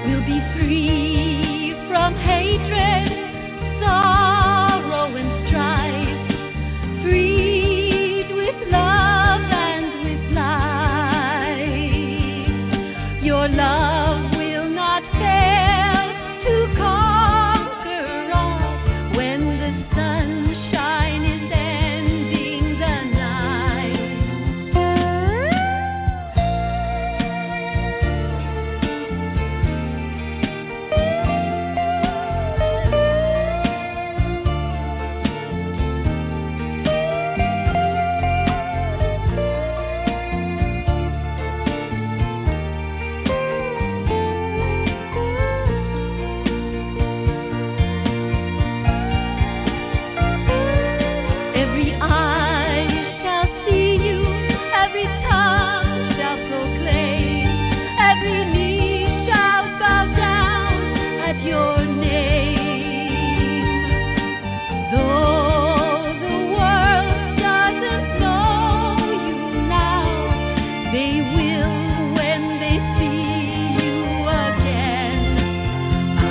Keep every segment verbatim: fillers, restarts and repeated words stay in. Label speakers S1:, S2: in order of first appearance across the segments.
S1: We'll be free from hatred, sorrow and strife, freed with love and with life. Your love will not fail to conquer all when the sunshine is ending the night. Every eye shall see you, every tongue shall proclaim, every knee shall bow down at your name. Though the world doesn't know you now, they will when they see you again. I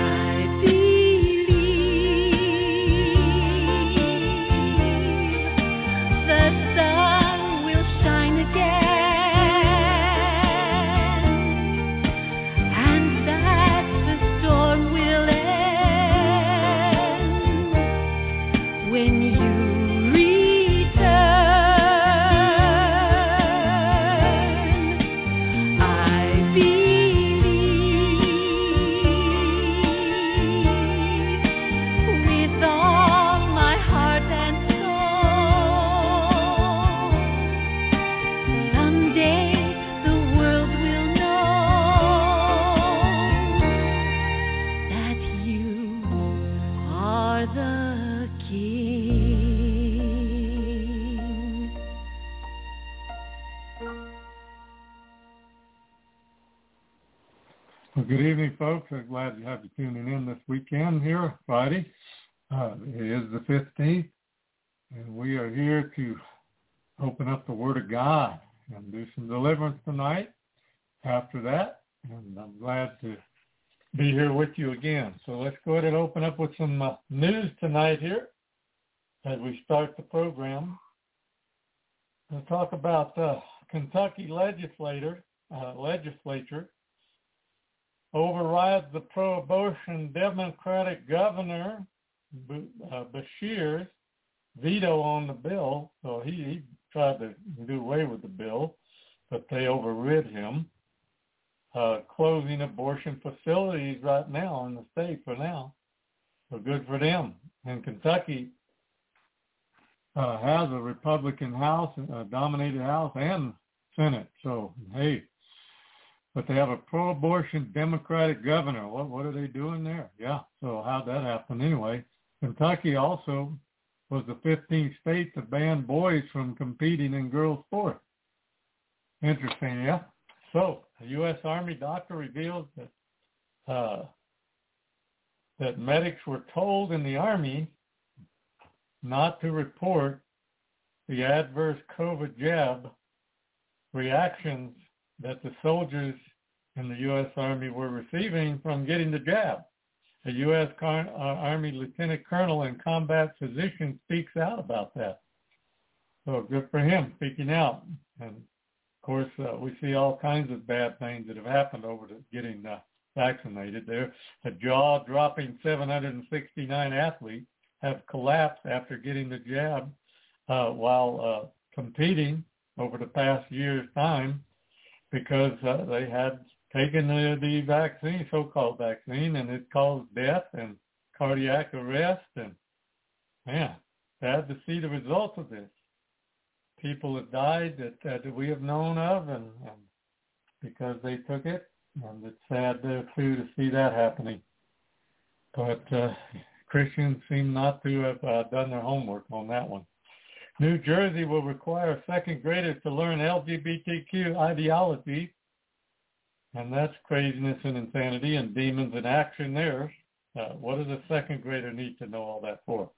S1: believe the sun will shine again, and that the storm will end when you return. I believe with all my heart and soul. Someday the world will know that you are the King.
S2: Well, good evening, folks. I'm glad to have you tuning in this weekend here, Friday. Uh, it is the fifteenth, and we are here to open up the Word of God and do some deliverance tonight after that. And I'm glad to be here with you again. So let's go ahead and open up with some uh, news tonight here as we start the program. We'll talk about uh, Kentucky legislator, uh, legislature overrides the pro-abortion Democratic governor B- uh, Bashir's veto on the bill. So he, he tried to do away with the bill, but they overrid him. Uh, closing abortion facilities right now in the state for now. So good for them. And Kentucky uh, has a Republican House, a dominated House and Senate. So, hey, but they have a pro-abortion Democratic governor. What what are they doing there? Yeah, so how'd that happen anyway? Kentucky also was the fifteenth state to ban boys from competing in girls' sports. Interesting, yeah? So, a U S Army doctor reveals that uh, that medics were told in the Army not to report the adverse COVID jab reactions that the soldiers in the U S Army were receiving from getting the jab. A U S Car- uh, Army Lieutenant Colonel and combat physician speaks out about that. So good for him speaking out. And of course, uh, we see all kinds of bad things that have happened over the getting uh, vaccinated. There, a jaw-dropping seven hundred sixty-nine athletes have collapsed after getting the jab uh, while uh, competing over the past year's time because uh, they had taken the, the vaccine, so-called vaccine, and it caused death and cardiac arrest. And, man, sad to see the results of this. People have died that, uh, that we have known of and, and because they took it. And it's sad, uh, too, to see that happening. But uh, Christians seem not to have uh, done their homework on that one. New Jersey will require second graders to learn L G B T Q ideology. And that's craziness and insanity and demons in action there. Uh, what does a second grader need to know all that for?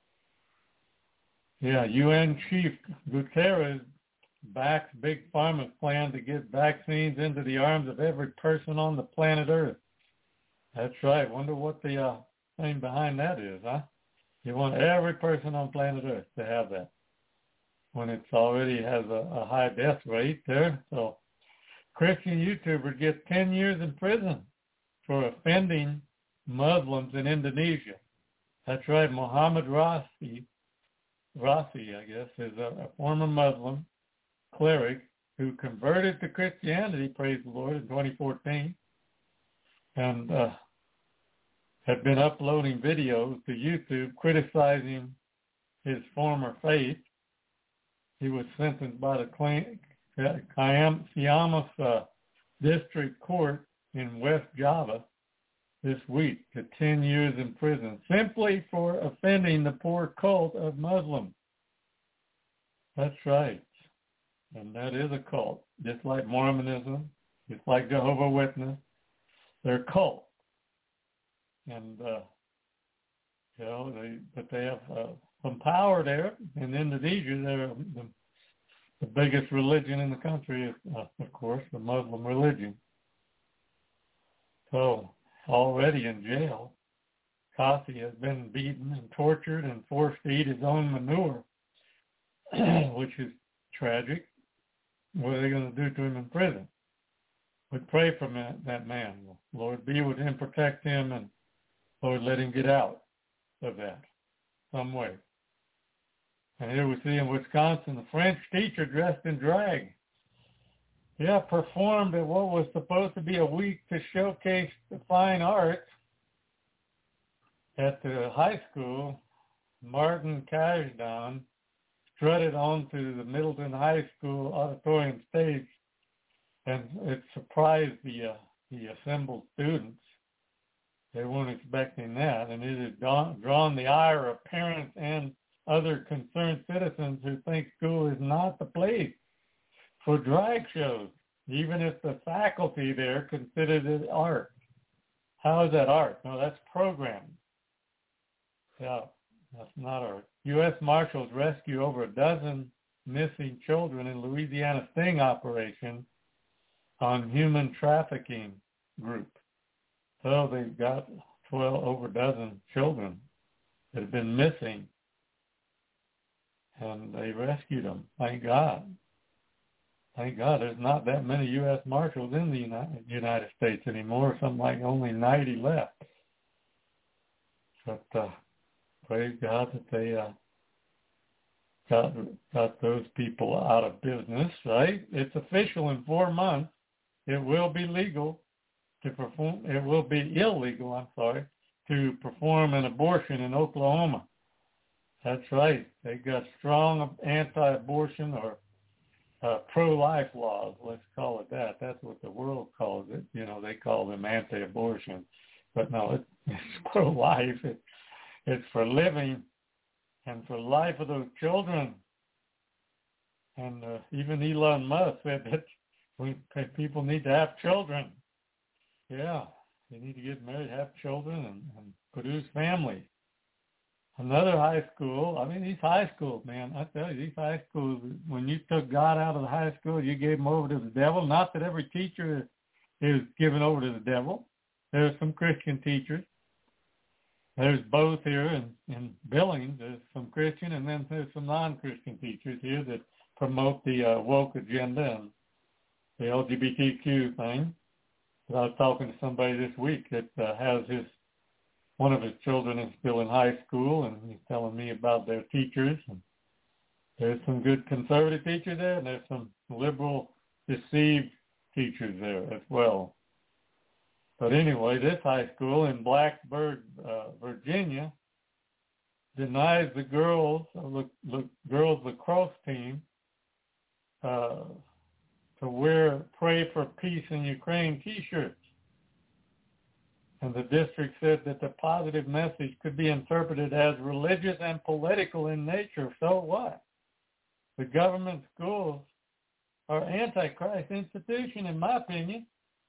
S2: Yeah, U N Chief Guterres backs Big Pharma's plan to get vaccines into the arms of every person on the planet Earth. That's right. Wonder what the uh, thing behind that is, huh? You want every person on planet Earth to have that when it's already has a, a high death rate there. So Christian YouTuber gets ten years in prison for offending Muslims in Indonesia. That's right. Mohammed Rasi, Rasi, I guess, is a, a former Muslim cleric who converted to Christianity, praise the Lord, in twenty fourteen, and uh, had been uploading videos to YouTube criticizing his former faith. He was sentenced by the Kiamas uh, District Court in West Java this week to ten years in prison simply for offending the poor cult of Muslims. That's right. And that is a cult, just like Mormonism, just like Jehovah's Witness. They're cults. And, uh, you know, they, but they have uh, some power there. In Indonesia, they're the, the biggest religion in the country is, uh, of course, the Muslim religion. So already in jail, Kasi has been beaten and tortured and forced to eat his own manure, which is tragic. What are they going to do to him in prison? We pray for that, that man. Lord, be with him, protect him, and Lord, let him get out of that some way. And here we see in Wisconsin, a French teacher dressed in drag. Yeah, performed at what was supposed to be a week to showcase the fine arts at the high school. Martin Kajdan strutted onto the Middleton High School auditorium stage, and it surprised the uh, the assembled students. They weren't expecting that, and it has drawn, drawn the ire of parents and other concerned citizens who think school is not the place for drag shows, even if the faculty there considered it art. How is that art? No, that's programming. Yeah, that's not art. U S Marshals rescue over a dozen missing children in Louisiana sting operation on human trafficking group. So they've got twelve, over a dozen children that have been missing, and they rescued them. Thank God. Thank God there's not that many U S Marshals in the United, United States anymore, something like only ninety left. But uh, praise God that they uh, got, got those people out of business, right? It's official in four months. It will be legal to perform, it will be illegal, I'm sorry, to perform an abortion in Oklahoma. That's right. They got strong anti-abortion or uh, pro-life laws, let's call it that. That's what the world calls it. You know, they call them anti-abortion. But no, it, it's pro-life. It, it's for living and for life of those children. And uh, even Elon Musk said that we, people need to have children. Yeah, they need to get married, have children, and, and produce families. Another high school, I mean, these high schools, man, I tell you, these high schools, when you took God out of the high school, you gave him over to the devil. Not that every teacher is, is given over to the devil. There are some Christian teachers. There's both here in, in Billings. There's some Christian, and then there's some non-Christian teachers here that promote the uh, woke agenda and the L G B T Q thing. But I was talking to somebody this week that uh, has his, one of his children is still in high school, and he's telling me about their teachers. And there's some good conservative teachers there, and there's some liberal, deceived teachers there as well. But anyway, this high school in Blacksburg, uh, Virginia, denies the girls, uh, the, the girls lacrosse team, uh, to wear "Pray for Peace in Ukraine" T-shirts. And the district said that the positive message could be interpreted as religious and political in nature. So what? The government schools are antichrist institution, in my opinion.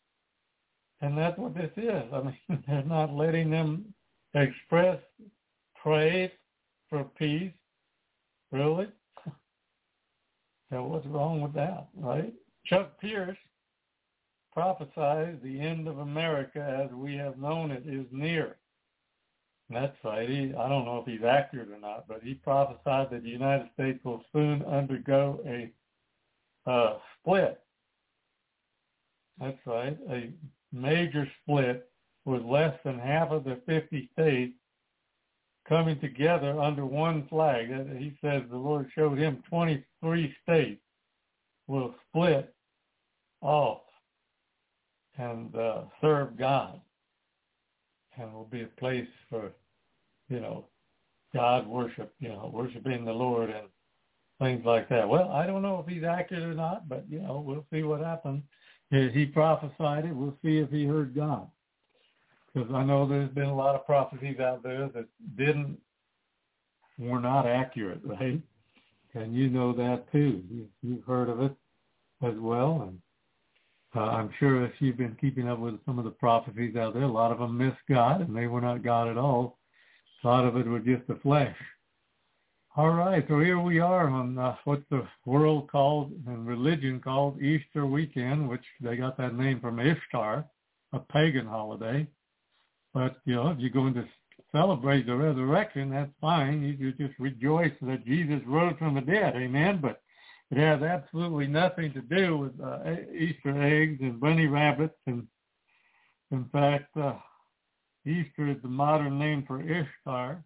S2: And that's what this is. I mean, they're not letting them express praise for peace. Really? So what's wrong with that, right? Chuck Pierce, prophesies the end of America as we have known it is near. That's right. He, I don't know if he's accurate or not, but he prophesied that the United States will soon undergo a uh, split. That's right. A major split with less than half of the fifty states coming together under one flag. He says the Lord showed him twenty-three states will split off and uh, serve God, and will be a place for, you know, God worship, you know, worshiping the Lord and things like that. Well, I don't know if he's accurate or not, but, you know, we'll see what happens. He prophesied it. We'll see if he heard God. Because I know there's been a lot of prophecies out there that didn't, were not accurate, right? And you know that too. You, you've heard of it as well. And uh, I'm sure if you've been keeping up with some of the prophecies out there, a lot of them missed God, and they were not God at all. A lot of it was just the flesh. All right, so here we are on uh, what the world called and religion called Easter weekend, which they got that name from Ishtar, a pagan holiday. But, you know, if you're going to celebrate the resurrection, that's fine. You, you just rejoice that Jesus rose from the dead, amen? But it has absolutely nothing to do with uh, Easter eggs and bunny rabbits. And, in fact, uh, Easter is the modern name for Ishtar,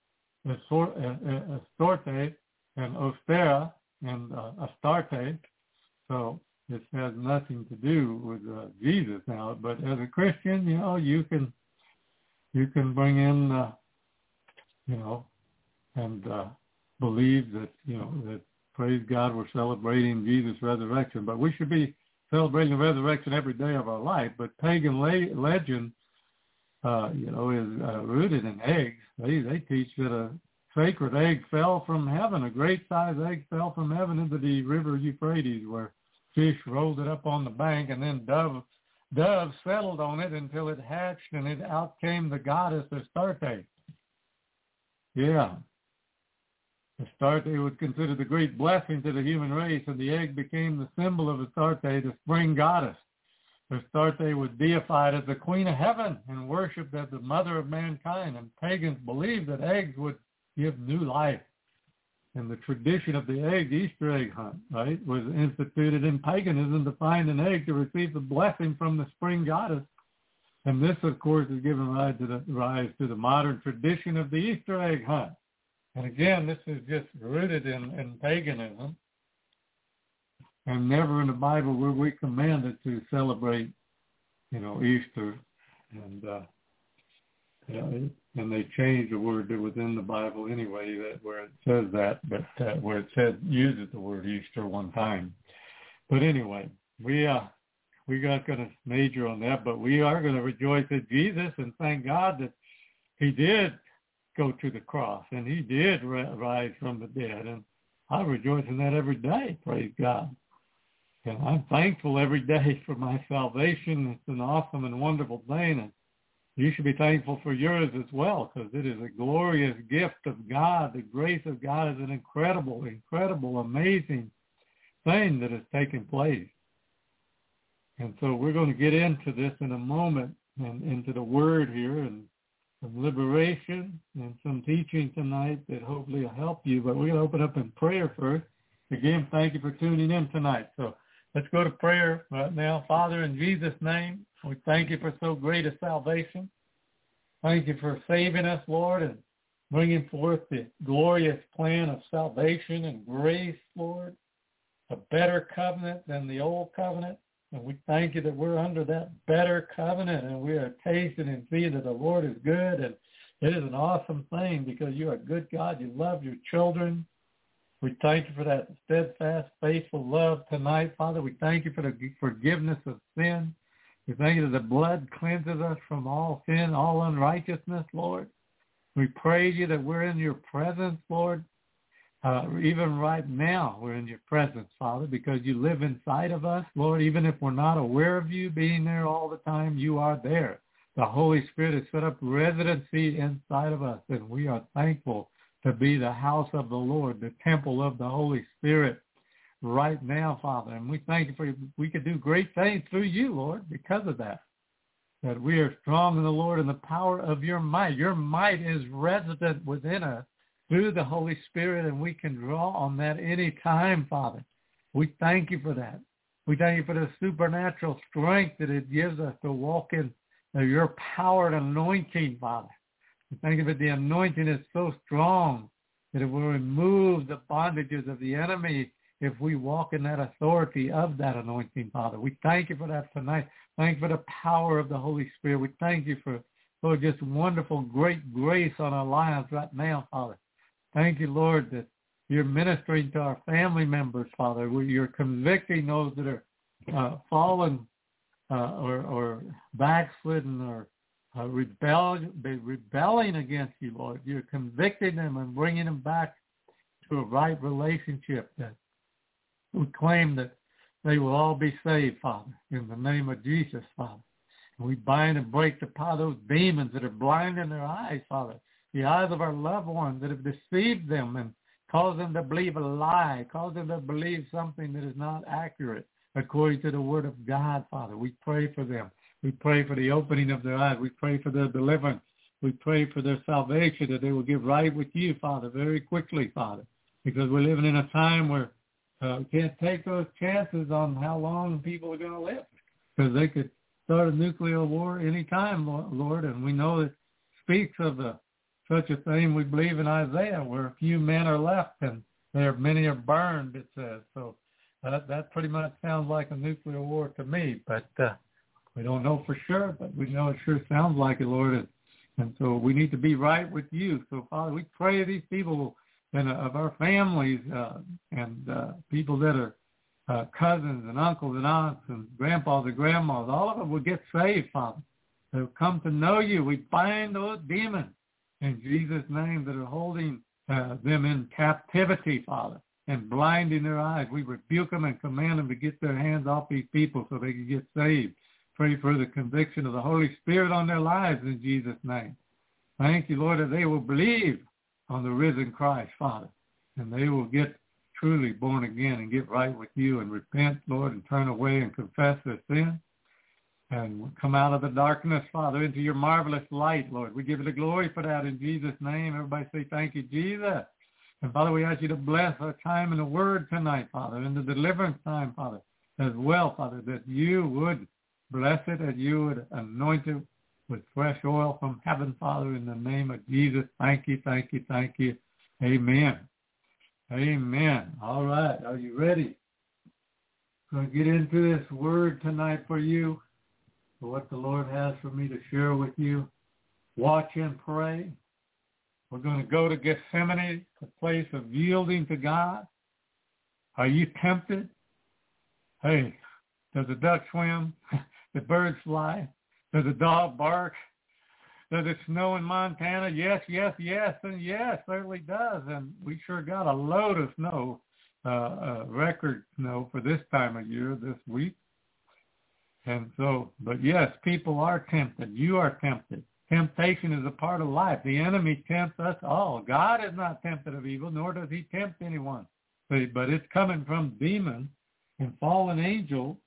S2: Astarte, and Ostera, and uh, Astarte. So it has nothing to do with uh, Jesus now. But as a Christian, you know, you can you can bring in, uh, you know, and uh, believe that, you know, that, praise God, we're celebrating Jesus' resurrection. But we should be celebrating the resurrection every day of our life. But pagan le- legend, uh, you know, is uh, rooted in eggs. They they teach that a sacred egg fell from heaven. A great-sized egg fell from heaven into the river Euphrates, where fish rolled it up on the bank, and then dove doves settled on it until it hatched, and it out came the goddess Astarte. Yeah. Astarte was considered the great blessing to the human race, and the egg became the symbol of Astarte, the spring goddess. Astarte was deified as the queen of heaven and worshipped as the mother of mankind, and pagans believed that eggs would give new life. And the tradition of the egg, Easter egg hunt, right, was instituted in paganism to find an egg to receive the blessing from the spring goddess. And this, of course, has given rise to the, rise to the modern tradition of the Easter egg hunt. And again, this is just rooted in, in paganism. And never in the Bible were we commanded to celebrate, you know, Easter. And uh, you know, and they changed the word within the Bible anyway, that where it says that, but uh, where it says uses the word Easter one time. But anyway, we uh, we not going to major on that, but we are going to rejoice at Jesus and thank God that he did go to the cross and he did rise from the dead. And I rejoice in that every day, praise God. And I'm thankful every day for my salvation. It's an awesome and wonderful thing. And you should be thankful for yours as well, because it is a glorious gift of God. The grace of God is an incredible, incredible, amazing thing that has taken place. And so we're going to get into this in a moment, and into the Word here, and some liberation and some teaching tonight that hopefully will help you. But we're going to open up in prayer first. Again, thank you for tuning in tonight. So let's go to prayer right now. Father, in Jesus' name, we thank you for so great a salvation. Thank you for saving us, Lord, and bringing forth the glorious plan of salvation and grace, Lord, a better covenant than the old covenant. And we thank you that we're under that better covenant, and we are tasting and seeing that the Lord is good. And it is an awesome thing because you're a good God. You love your children. We thank you for that steadfast, faithful love tonight, Father. We thank you for the forgiveness of sin. We thank you that the blood cleanses us from all sin, all unrighteousness, Lord. We praise you that we're in your presence, Lord. Uh, even right now, we're in your presence, Father, because you live inside of us, Lord. Even if we're not aware of you being there all the time, you are there. The Holy Spirit has set up residency inside of us, and we are thankful to be the house of the Lord, the temple of the Holy Spirit, right now, Father. And we thank you for we can do great things through you, Lord, because of that. That we are strong in the Lord and the power of your might. Your might is resident within us through the Holy Spirit, and we can draw on that any time, Father. We thank you for that. We thank you for the supernatural strength that it gives us to walk in your power and anointing, Father. We thank you that the anointing is so strong that it will remove the bondages of the enemy if we walk in that authority of that anointing, Father. We thank you for that tonight. Thank you for the power of the Holy Spirit. We thank you for, for just wonderful, great grace on our lives right now, Father. Thank you, Lord, that you're ministering to our family members, Father. You're convicting those that are uh, fallen uh, or, or backslidden or uh, rebel, rebelling against you, Lord. You're convicting them and bringing them back to a right relationship. That we claim that they will all be saved, Father, in the name of Jesus, Father. And we bind and break the power of those demons that are blinding their eyes, Father, the eyes of our loved ones that have deceived them and caused them to believe a lie, caused them to believe something that is not accurate according to the word of God, Father. We pray for them. We pray for the opening of their eyes. We pray for their deliverance. We pray for their salvation, that they will get right with you, Father, very quickly, Father, because we're living in a time where uh, we can't take those chances on how long people are going to live, because they could start a nuclear war any time, Lord, and we know it speaks of the, such a thing, we believe in Isaiah, where a few men are left and there many are burned, it says. So uh, that pretty much sounds like a nuclear war to me, but uh, we don't know for sure, but we know it sure sounds like it, Lord, and, and so we need to be right with you. So, Father, we pray these people and uh, of our families uh, and uh, people that are uh, cousins and uncles and aunts and grandpas and grandmas, all of them will get saved, Father. They'll come to know you. We bind those demons in Jesus' name that are holding uh, them in captivity, Father, and blinding their eyes. We rebuke them and command them to get their hands off these people so they can get saved. Pray for the conviction of the Holy Spirit on their lives in Jesus' name. Thank you, Lord, that they will believe on the risen Christ, Father, and they will get truly born again and get right with you and repent, Lord, and turn away and confess their sin. And come out of the darkness, Father, into your marvelous light, Lord. We give you the glory for that in Jesus' name. Everybody say thank you, Jesus. And, Father, we ask you to bless our time in the Word tonight, Father, in the deliverance time, Father, as well, Father, that you would bless it, that you would anoint it with fresh oil from heaven, Father, in the name of Jesus. Thank you, thank you, thank you. Amen. Amen. All right. Are you ready? Going to get into this word tonight for you, for what the Lord has for me to share with you. Watch and pray. We're going to go to Gethsemane, a place of yielding to God. Are you tempted? Hey, does the duck swim? The birds fly? Does the dog bark? Does it snow in Montana? Yes, yes, yes, and yes, certainly does. And we sure got a load of snow, uh, uh, record snow for this time of year, this week. And so, but yes, people are tempted. You are tempted. Temptation is a part of life. The enemy tempts us all. God is not tempted of evil, nor does he tempt anyone. But, but it's coming from demons and fallen angels.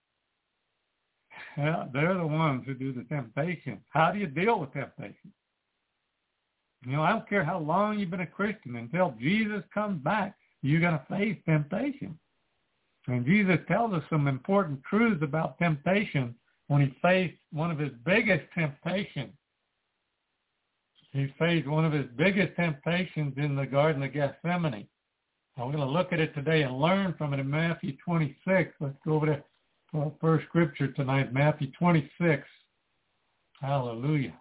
S2: Yeah, they're the ones who do the temptation. How do you deal with temptation? You know, I don't care how long you've been a Christian. Until Jesus comes back, you're going to face temptation. And Jesus tells us some important truths about temptation when he faced one of his biggest temptations. He faced one of his biggest temptations in the Garden of Gethsemane. Now, we're going to look at it today and learn from it in Matthew twenty-six. Let's go over to our first scripture tonight, Matthew twenty-six. Hallelujah.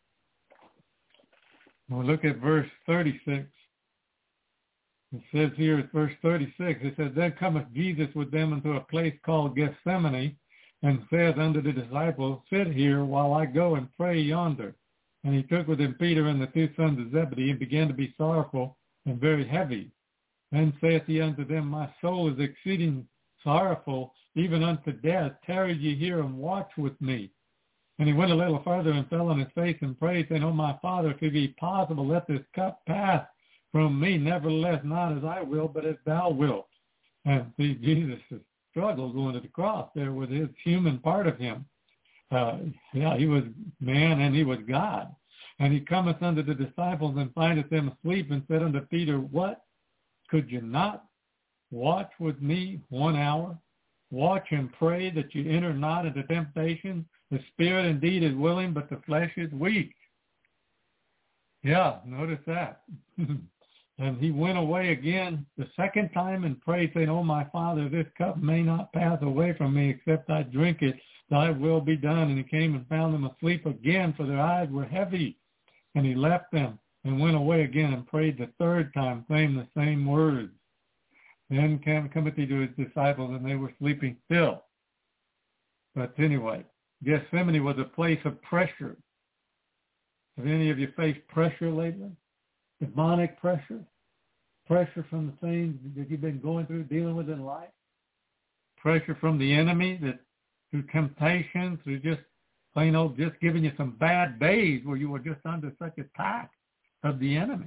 S2: We'll look at verse thirty-six. It says here at verse thirty-six, it says, Then cometh Jesus with them into a place called Gethsemane, and saith unto the disciples, Sit here while I go and pray yonder. And he took with him Peter and the two sons of Zebedee, and began to be sorrowful and very heavy. Then saith he unto them, My soul is exceeding sorrowful, even unto death. Tarry ye here and watch with me. And he went a little further and fell on his face and prayed, saying, O my Father, if it be possible, let this cup pass from me. Nevertheless, not as I will, but as thou wilt. And see, Jesus struggled going to the cross there with his human part of him. Uh, yeah, he was man and he was God. And he cometh unto the disciples and findeth them asleep and said unto Peter, what? Could you not watch with me one hour? Watch and pray that you enter not into temptation. The spirit indeed is willing, but the flesh is weak. Yeah, notice that. And he went away again the second time and prayed, saying, Oh, my Father, this cup may not pass away from me except I drink it. Thy will be done. And he came and found them asleep again, for their eyes were heavy. And he left them and went away again and prayed the third time, saying the same words. Then came Timothy to his disciples, and they were sleeping still. But anyway, Gethsemane was a place of pressure. Have any of you faced pressure lately? Demonic pressure? Pressure from the things that you've been going through, dealing with in life? Pressure from the enemy that through temptation, through just plain old, just giving you some bad days where you were just under such attack of the enemy.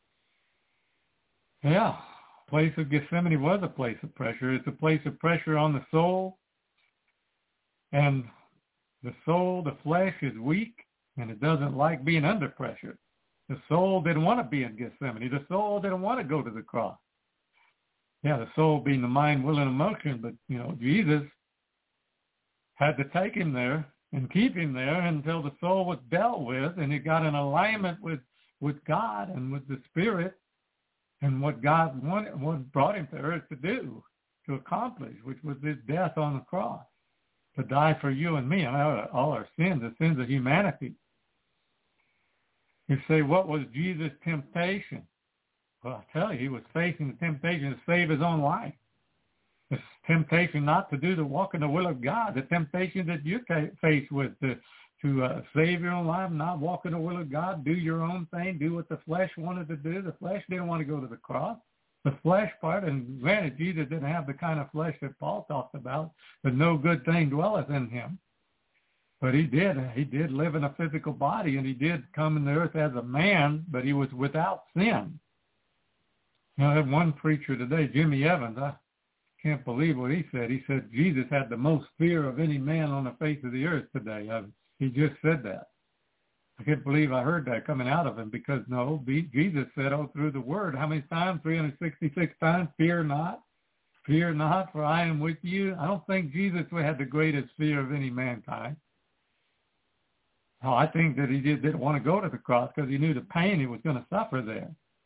S2: Yeah, place of Gethsemane was a place of pressure. It's a place of pressure on the soul. And the soul, the flesh is weak, and it doesn't like being under pressure. The soul didn't want to be in Gethsemane. The soul didn't want to go to the cross. Yeah, the soul being the mind, will, and emotion, but, you know, Jesus had to take him there and keep him there until the soul was dealt with and it got in alignment with, with God and with the Spirit and what God wanted, what brought him to earth to do, to accomplish, which was his death on the cross, to die for you and me and all our sins, the sins of humanity. You say, what was Jesus' temptation? Well, I tell you, he was facing the temptation to save his own life. The temptation not to do the walk in the will of God, the temptation that you face with to, to uh, save your own life, not walk in the will of God, do your own thing, do what the flesh wanted to do. The flesh didn't want to go to the cross. The flesh part, and granted, Jesus didn't have the kind of flesh that Paul talked about, but no good thing dwelleth in him. But he did. He did live in a physical body, and he did come in the earth as a man, but he was without sin. You know, I had one preacher today, Jimmy Evans, I can't believe what he said. He said Jesus had the most fear of any man on the face of the earth today. I, he just said that. I can't believe I heard that coming out of him because, no, Jesus said, oh, through the word, how many times? three hundred sixty-six times, fear not. Fear not, for I am with you. I don't think Jesus had the greatest fear of any mankind. No, I think that he just didn't want to go to the cross because he knew the pain he was going to suffer there.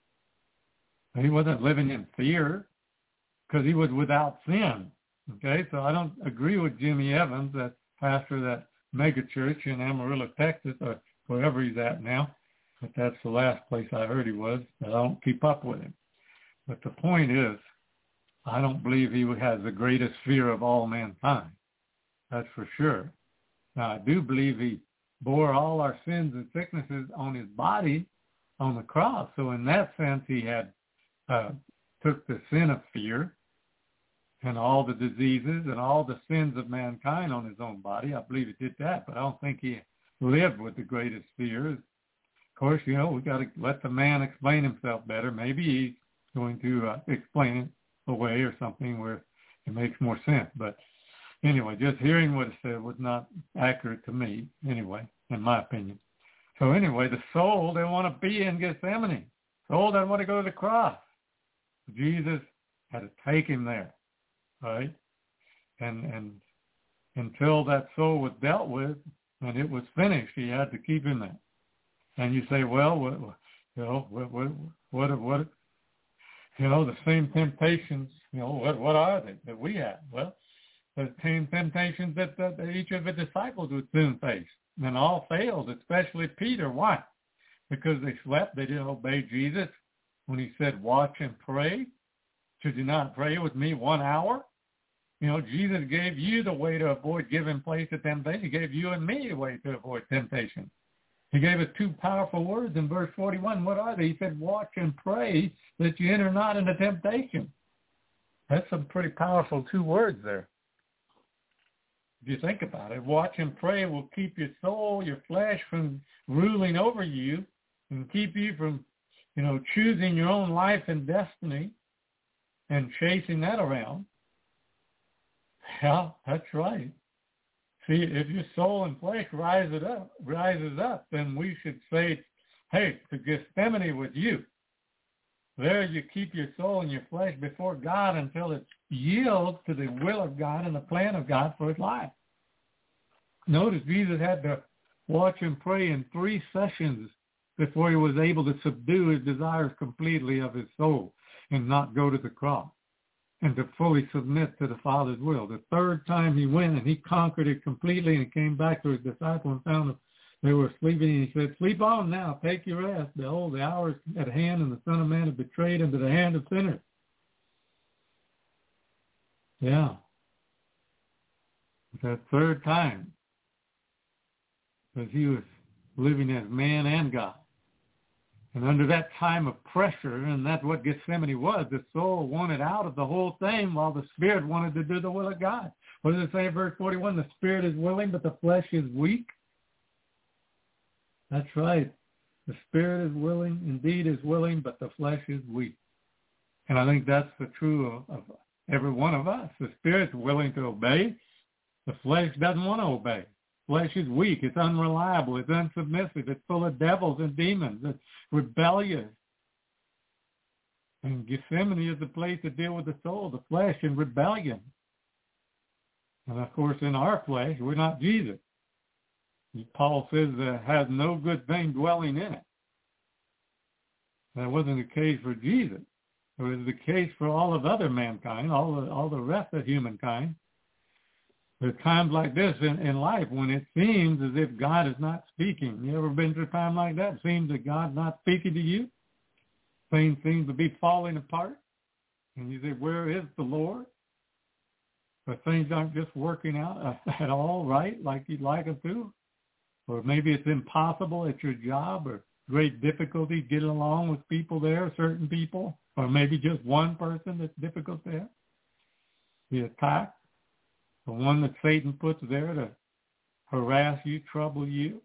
S2: He wasn't living in fear because he was without sin. Okay, so I don't agree with Jimmy Evans, that pastor of that mega church in Amarillo, Texas, or wherever he's at now. But that's the last place I heard he was. I don't keep up with him. But the point is, I don't believe he has the greatest fear of all mankind. That's for sure. Now, I do believe he bore all our sins and sicknesses on his body on the cross. So in that sense, he had uh, took the sin of fear and all the diseases and all the sins of mankind on his own body. I believe he did that, but I don't think he lived with the greatest fears. Of course, you know, we got to let the man explain himself better. Maybe he's going to uh, explain it away or something where it makes more sense. But anyway, just hearing what it said was not accurate to me, anyway, in my opinion. So anyway, the soul, they want to be in Gethsemane. Soul doesn't want to go to the cross. Jesus had to take him there, right? And and until that soul was dealt with and it was finished, he had to keep him there. And you say, well, what, you know, what, what, what, what, you know, the same temptations, you know, what, what are they that we have? Well, the same temptations that, that, that each of the disciples would soon face. And all failed, especially Peter. Why? Because they slept. They didn't obey Jesus when he said, watch and pray. Should you not pray with me one hour? You know, Jesus gave you the way to avoid giving place to temptation. He gave you and me a way to avoid temptation. He gave us two powerful words in verse forty-one. What are they? He said, watch and pray that you enter not into temptation. That's some pretty powerful two words there. If you think about it, watch and pray will keep your soul, your flesh from ruling over you and keep you from, you know, choosing your own life and destiny. and chasing that around. Yeah, that's right. See, if your soul and flesh rises up, rises up, then we should say, hey, to Gethsemane with you. There you keep your soul and your flesh before God until it yields to the will of God and the plan of God for its life. Notice Jesus had to watch and pray in three sessions before he was able to subdue his desires completely of his soul and not go to the cross and to fully submit to the Father's will. The third time he went and he conquered it completely and came back to his disciples and found them they were sleeping, and he said, sleep on now, take your rest. Behold, the hour is at hand, and the Son of Man is betrayed into the hand of sinners. Yeah. That third time, because he was living as man and God. And under that time of pressure, and that's what Gethsemane was, the soul wanted out of the whole thing while the spirit wanted to do the will of God. What does it say in verse forty-one? The spirit is willing, but the flesh is weak. That's right. The spirit is willing, indeed is willing, but the flesh is weak. And I think that's the true of, of every one of us. The spirit's willing to obey. The flesh doesn't want to obey. Flesh is weak. It's unreliable. It's unsubmissive. It's full of devils and demons. It's rebellious. And Gethsemane is the place to deal with the soul, the flesh, and rebellion. And of course, in our flesh, we're not Jesus. Paul says that has no good thing dwelling in it. That wasn't the case for Jesus. It was the case for all of other mankind, all the, all the rest of humankind. There are times like this in, in life when it seems as if God is not speaking. You ever been through a time like that? It seems that God's not speaking to you. Things seem to be falling apart. And you say, where is the Lord? But things aren't just working out at all right like you'd like them to. Or maybe it's impossible at your job, or great difficulty getting along with people there, certain people, or maybe just one person that's difficult there. The attack, the one that Satan puts there to harass you, trouble you.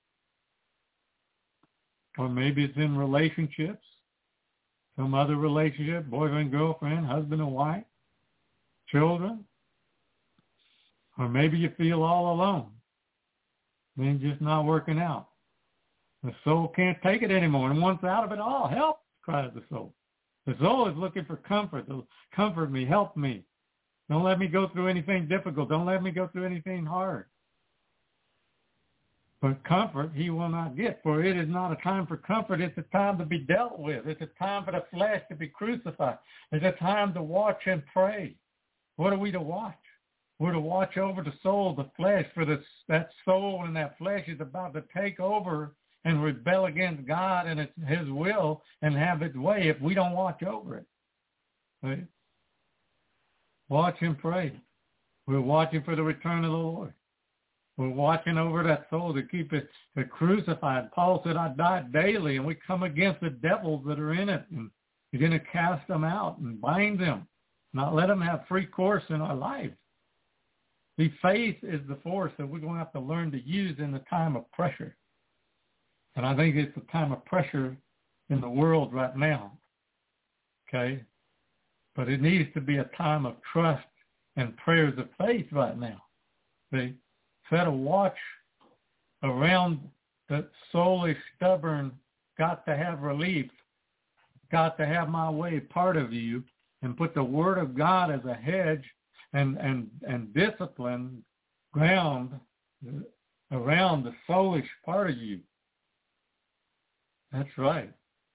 S2: Or maybe it's in relationships, some other relationship, boyfriend, girlfriend, husband and wife, children. Or maybe you feel all alone. Things just not working out. The soul can't take it anymore and wants out of it all. Help, cries the soul. The soul is looking for comfort. Comfort me, help me. Don't let me go through anything difficult. Don't let me go through anything hard. But comfort he will not get, for it is not a time for comfort. It's a time to be dealt with. It's a time for the flesh to be crucified. It's a time to watch and pray. What are we to watch? We're to watch over the soul, the flesh, for this, that soul and that flesh is about to take over and rebel against God and it's his will and have its way if we don't watch over it. Right? Watch and pray. We're watching for the return of the Lord. We're watching over that soul to keep it, it crucified. Paul said, I die daily, and we come against the devils that are in it, and you're going to cast them out and bind them, not let them have free course in our life. The faith is the force that we're going to have to learn to use in the time of pressure. And I think it's a time of pressure in the world right now. Okay? But it needs to be a time of trust and prayers of faith right now. See? Set a watch around the soulish, stubborn, got to have relief, got to have my way part of you, and put the Word of God as a hedge and, and, and discipline ground around the soulish part of you. That's right.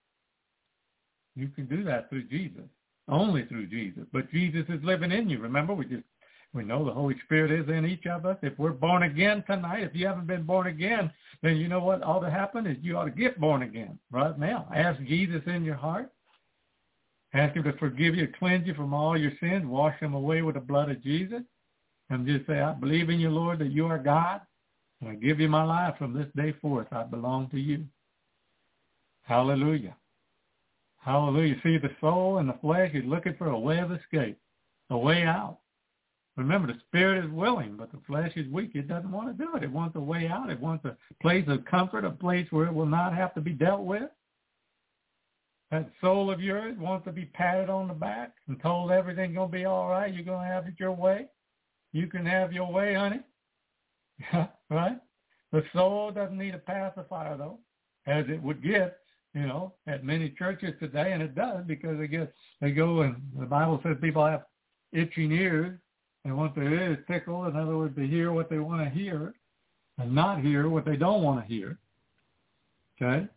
S2: You can do that through Jesus, only through Jesus. But Jesus is living in you. Remember, we just we know the Holy Spirit is in each of us. If we're born again tonight, if you haven't been born again, then you know what ought to happen is you ought to get born again right now. Ask Jesus in your heart. Ask him to forgive you, cleanse you from all your sins, wash them away with the blood of Jesus. And just say, I believe in you, Lord, that you are God. And I give you my life from this day forth. I belong to you. Hallelujah. Hallelujah. See, the soul and the flesh is looking for a way of escape, a way out. Remember, the spirit is willing, but the flesh is weak. It doesn't want to do it. It wants a way out. It wants a place of comfort, a place where it will not have to be dealt with. That soul of yours wants to be patted on the back and told everything's going to be all right. You're going to have it your way. You can have your way, honey. Right? The soul doesn't need a pacifier, though, as it would get, you know, at many churches today, and it does because they get they go and the Bible says people have itching ears and want their ears tickled. In other words, they hear what they want to hear and not hear what they don't want to hear. Okay?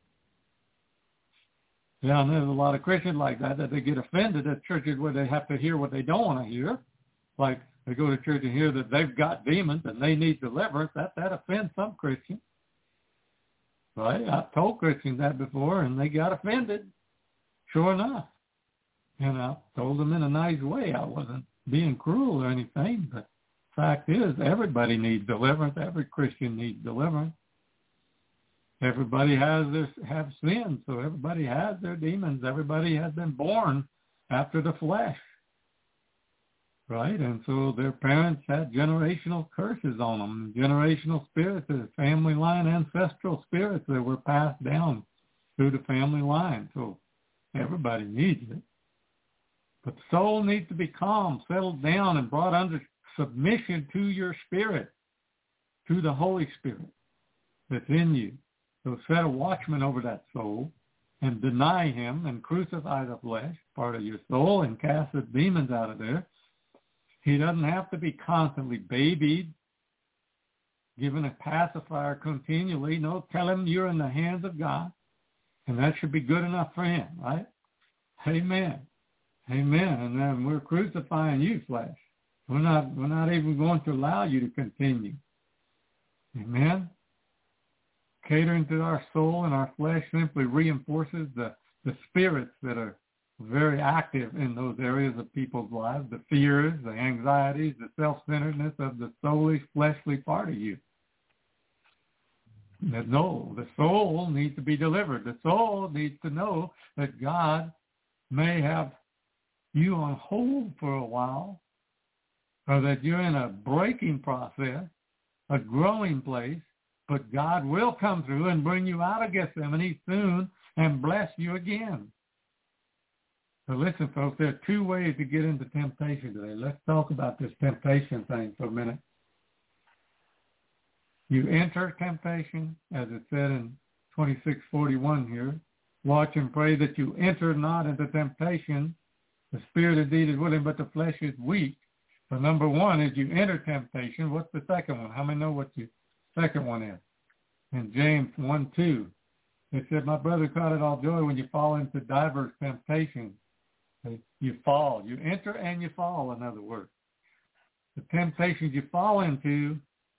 S2: Yeah, and there's a lot of Christians like that, that they get offended at churches where they have to hear what they don't want to hear. Like they go to church and hear that they've got demons and they need deliverance. That, that offends some Christians. Right? I've told Christians that before, and they got offended. Sure enough. And I told them in a nice way. I wasn't being cruel or anything, but the fact is everybody needs deliverance. Every Christian needs deliverance. Everybody has this have sin, so everybody has their demons. Everybody has been born after the flesh, right? And so their parents had generational curses on them, generational spirits, family line, ancestral spirits that were passed down through the family line. So everybody needs it. But the soul needs to be calm, settled down, and brought under submission to your spirit, to the Holy Spirit that's in you. So set a watchman over that soul and deny him and crucify the flesh, part of your soul, and cast the demons out of there. He doesn't have to be constantly babied, given a pacifier continually. No, tell him you're in the hands of God, and that should be good enough for him, right? Amen. Amen. And then we're crucifying you, flesh. We're not, we're not even going to allow you to continue. Amen. Catering to our soul and our flesh simply reinforces the, the spirits that are very active in those areas of people's lives, the fears, the anxieties, the self-centeredness of the soulish, fleshly part of you. That no, the soul needs to be delivered. The soul needs to know that God may have you on hold for a while, or that you're in a breaking process, a growing place, but God will come through and bring you out of Gethsemane soon and bless you again. So listen, folks, there are two ways to get into temptation today. Let's talk about this temptation thing for a minute. You enter temptation, as it said in twenty-six forty-one here. Watch and pray that you enter not into temptation. The spirit indeed is willing, but the flesh is weak. So number one is you enter temptation. What's the second one? How many know what the second one is? In James one two, it said, my brother, count it all joy when you fall into diverse temptations. You fall. You enter and you fall, in other words. The temptations you fall into,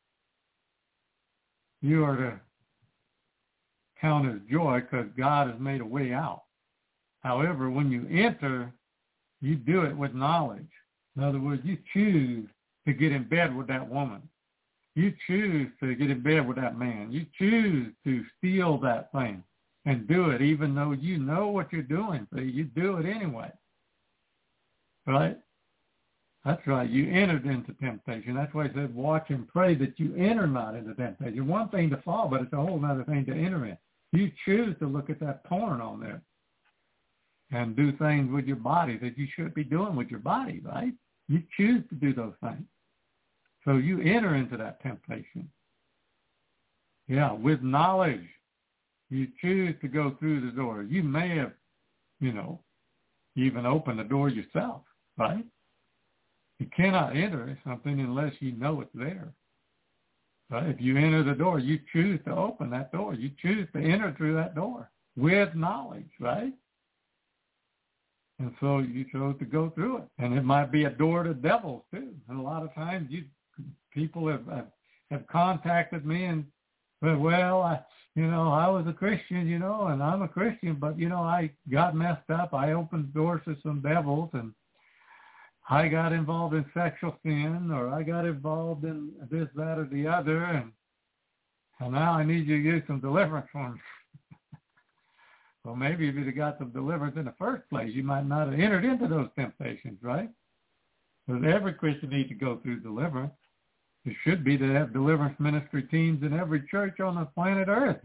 S2: you are to count as joy because God has made a way out. However, when you enter, you do it with knowledge. In other words, you choose to get in bed with that woman. You choose to get in bed with that man. You choose to steal that thing and do it even though you know what you're doing. So you do it anyway. Right? That's right. You entered into temptation. That's why it said watch and pray that you enter not into temptation. One thing to fall, but it's a whole other thing to enter in. You choose to look at that porn on there and do things with your body that you should be doing with your body, right? You choose to do those things. So you enter into that temptation. Yeah, with knowledge. You choose to go through the door. You may have, you know, even opened the door yourself, right? You cannot enter something unless you know it's there. Right? If you enter the door, you choose to open that door. You choose to enter through that door with knowledge, right? And so you chose to go through it. And it might be a door to devils, too. And a lot of times you people have have, have contacted me and said, well, I, you know, I was a Christian, you know, and I'm a Christian, but, you know, I got messed up. I opened doors to some devils, and I got involved in sexual sin, or I got involved in this, that, or the other, and, and now I need you to get some deliverance for me. Well, maybe if you'd have got some deliverance in the first place, you might not have entered into those temptations, right? Because every Christian needs to go through deliverance. It should be to have deliverance ministry teams in every church on the planet Earth that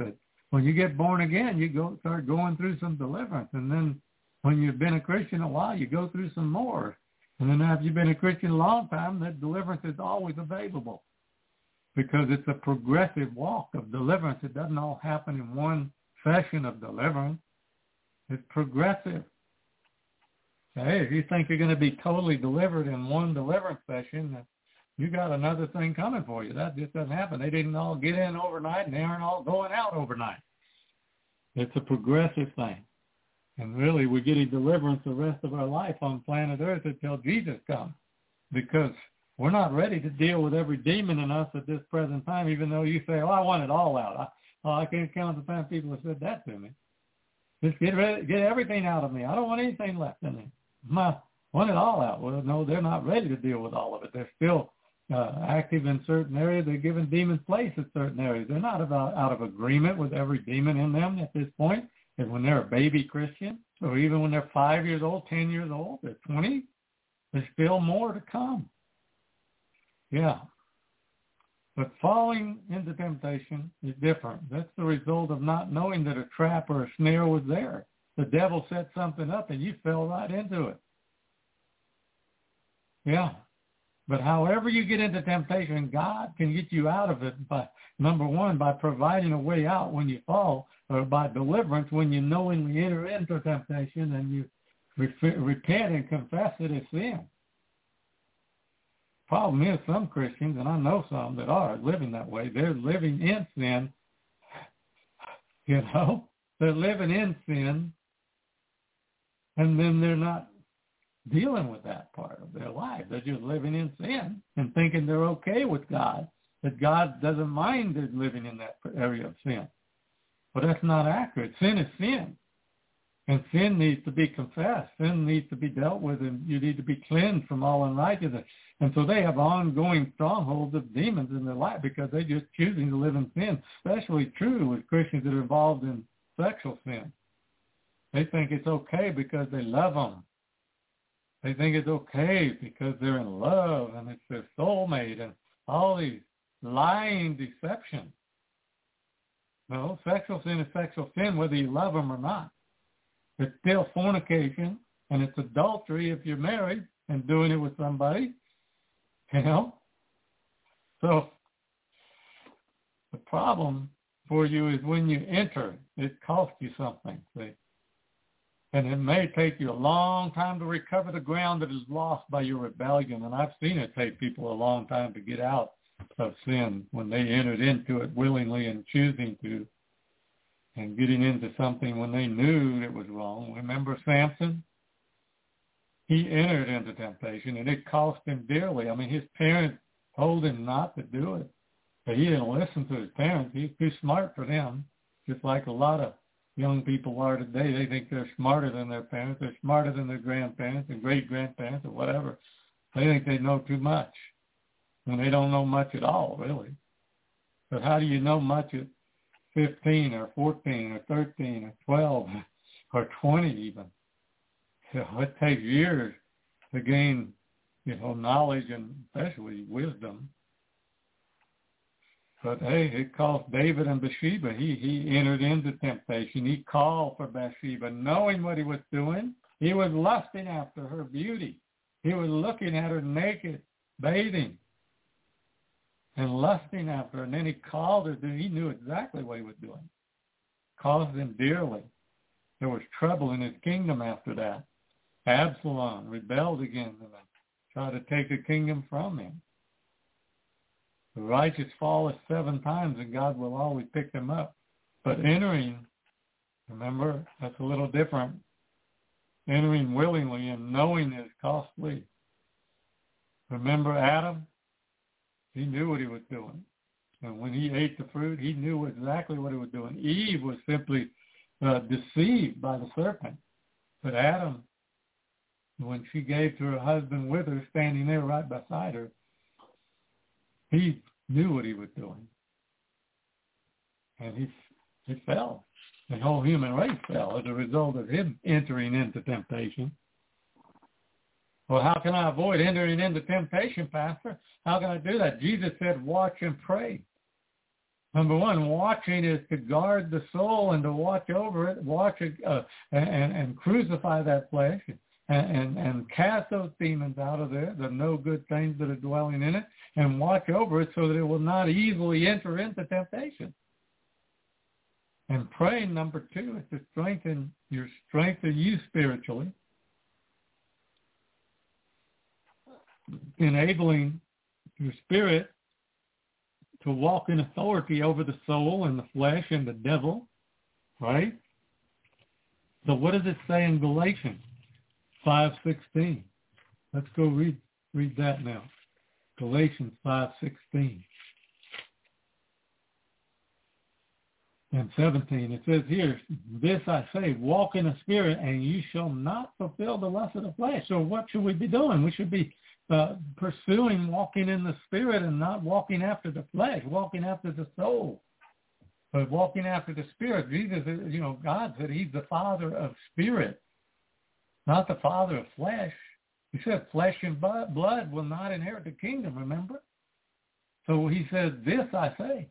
S2: when you get born again, you go start going through some deliverance. And then when you've been a Christian a while, you go through some more. And then after you've been a Christian a long time, that deliverance is always available because it's a progressive walk of deliverance. It doesn't all happen in one session of deliverance. It's progressive. Hey, if you think you're going to be totally delivered in one deliverance session, you got another thing coming for you. That just doesn't happen. They didn't all get in overnight, and they aren't all going out overnight. It's a progressive thing. And really, we're getting deliverance the rest of our life on planet Earth until Jesus comes, because we're not ready to deal with every demon in us at this present time, even though you say, oh, I want it all out. I, oh, I can't count the time people have said that to me. Just get rid, get everything out of me. I don't want anything left in me. I want it all out. Well, no, they're not ready to deal with all of it. They're still uh, active in certain areas. They're giving demons place in certain areas. They're not about, out of agreement with every demon in them at this point. And when they're a baby Christian, or even when they're five years old, ten years old, they're twenty, there's still more to come. Yeah. But falling into temptation is different. That's the result of not knowing that a trap or a snare was there. The devil set something up and you fell right into it. Yeah. But however you get into temptation, God can get you out of it by, number one, by providing a way out when you fall, or by deliverance when you knowingly enter into temptation and you re- repent and confess it as sin. Problem is, some Christians, and I know some that are living that way, they're living in sin, you know, they're living in sin, and then they're not dealing with that part of their life. They're just living in sin and thinking they're okay with God, that God doesn't mind them living in that area of sin. But that's not accurate. Sin is sin. And sin needs to be confessed. Sin needs to be dealt with, and you need to be cleansed from all unrighteousness. And so they have ongoing strongholds of demons in their life because they're just choosing to live in sin. Especially true with Christians that are involved in sexual sin. They think it's okay because they love them. They think it's okay because they're in love and it's their soulmate and all these lying deceptions. No, sexual sin is sexual sin whether you love them or not. It's still fornication, and it's adultery if you're married and doing it with somebody, you know. So the problem for you is when you enter, it costs you something, see. And it may take you a long time to recover the ground that is lost by your rebellion. And I've seen it take people a long time to get out of sin when they entered into it willingly and choosing to, and getting into something when they knew it was wrong. Remember Samson? He entered into temptation, and it cost him dearly. I mean, his parents told him not to do it, but he didn't listen to his parents. He's too smart for them, just like a lot of young people are today. They think they're smarter than their parents. They're smarter than their grandparents and great-grandparents or whatever. They think they know too much, and they don't know much at all, really. But how do you know much at fifteen or fourteen or thirteen or twelve or twenty even? You know, it takes years to gain, you know, knowledge and especially wisdom. But hey, it cost David and Bathsheba. He he entered into temptation. He called for Bathsheba, knowing what he was doing. He was lusting after her beauty. He was looking at her naked, bathing, and lusting after her. And then he called her. He knew exactly what he was doing. Caused him dearly. There was trouble in his kingdom after that. Absalom rebelled against him and tried to take the kingdom from him. The righteous falleth seven times, and God will always pick them up. But entering, remember, that's a little different. Entering willingly and knowing is costly. Remember Adam? He knew what he was doing. And when he ate the fruit, he knew exactly what he was doing. Eve was simply uh, deceived by the serpent. But Adam, when she gave to her husband with her, standing there right beside her, he knew what he was doing. And he, he fell. The whole human race fell as a result of him entering into temptation. Well, how can I avoid entering into temptation, Pastor? How can I do that? Jesus said, watch and pray. Number one, watching is to guard the soul and to watch over it, watch it, uh, and, and crucify that flesh and, and, and cast those demons out of there, the no good things that are dwelling in it, and watch over it so that it will not easily enter into temptation. And praying, number two, is to strengthen your strengthen you spiritually, enabling your spirit to walk in authority over the soul and the flesh and the devil, right? So what does it say in Galatians five sixteen? Let's go read read that now. Galatians five sixteen and seventeen. It says here, this I say, walk in the spirit, and you shall not fulfill the lust of the flesh. So what should we be doing? We should be Uh, pursuing walking in the spirit and not walking after the flesh, walking after the soul, but walking after the spirit. Jesus, you know, God said he's the father of spirit, not the father of flesh. He said flesh and blood will not inherit the kingdom, remember? So he said, this I say,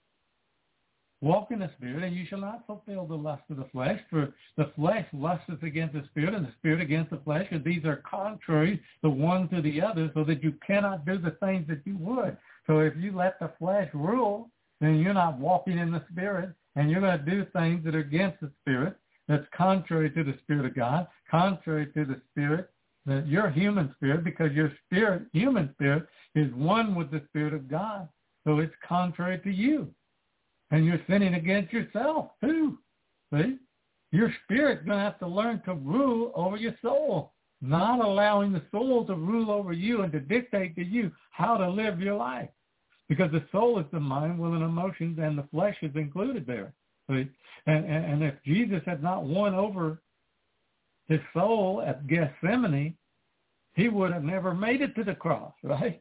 S2: walk in the spirit, and you shall not fulfill the lust of the flesh, for the flesh lusteth against the spirit, and the spirit against the flesh, and these are contrary the one to the other, so that you cannot do the things that you would. So if you let the flesh rule, then you're not walking in the spirit, and you're going to do things that are against the spirit, that's contrary to the spirit of God, contrary to the spirit, that your human spirit, because your spirit, human spirit, is one with the spirit of God. So it's contrary to you. And you're sinning against yourself, too. See? Your spirit's going to have to learn to rule over your soul, not allowing the soul to rule over you and to dictate to you how to live your life. Because the soul is the mind, will, and emotions, and the flesh is included there. See? And, and, and if Jesus had not won over his soul at Gethsemane, he would have never made it to the cross, right?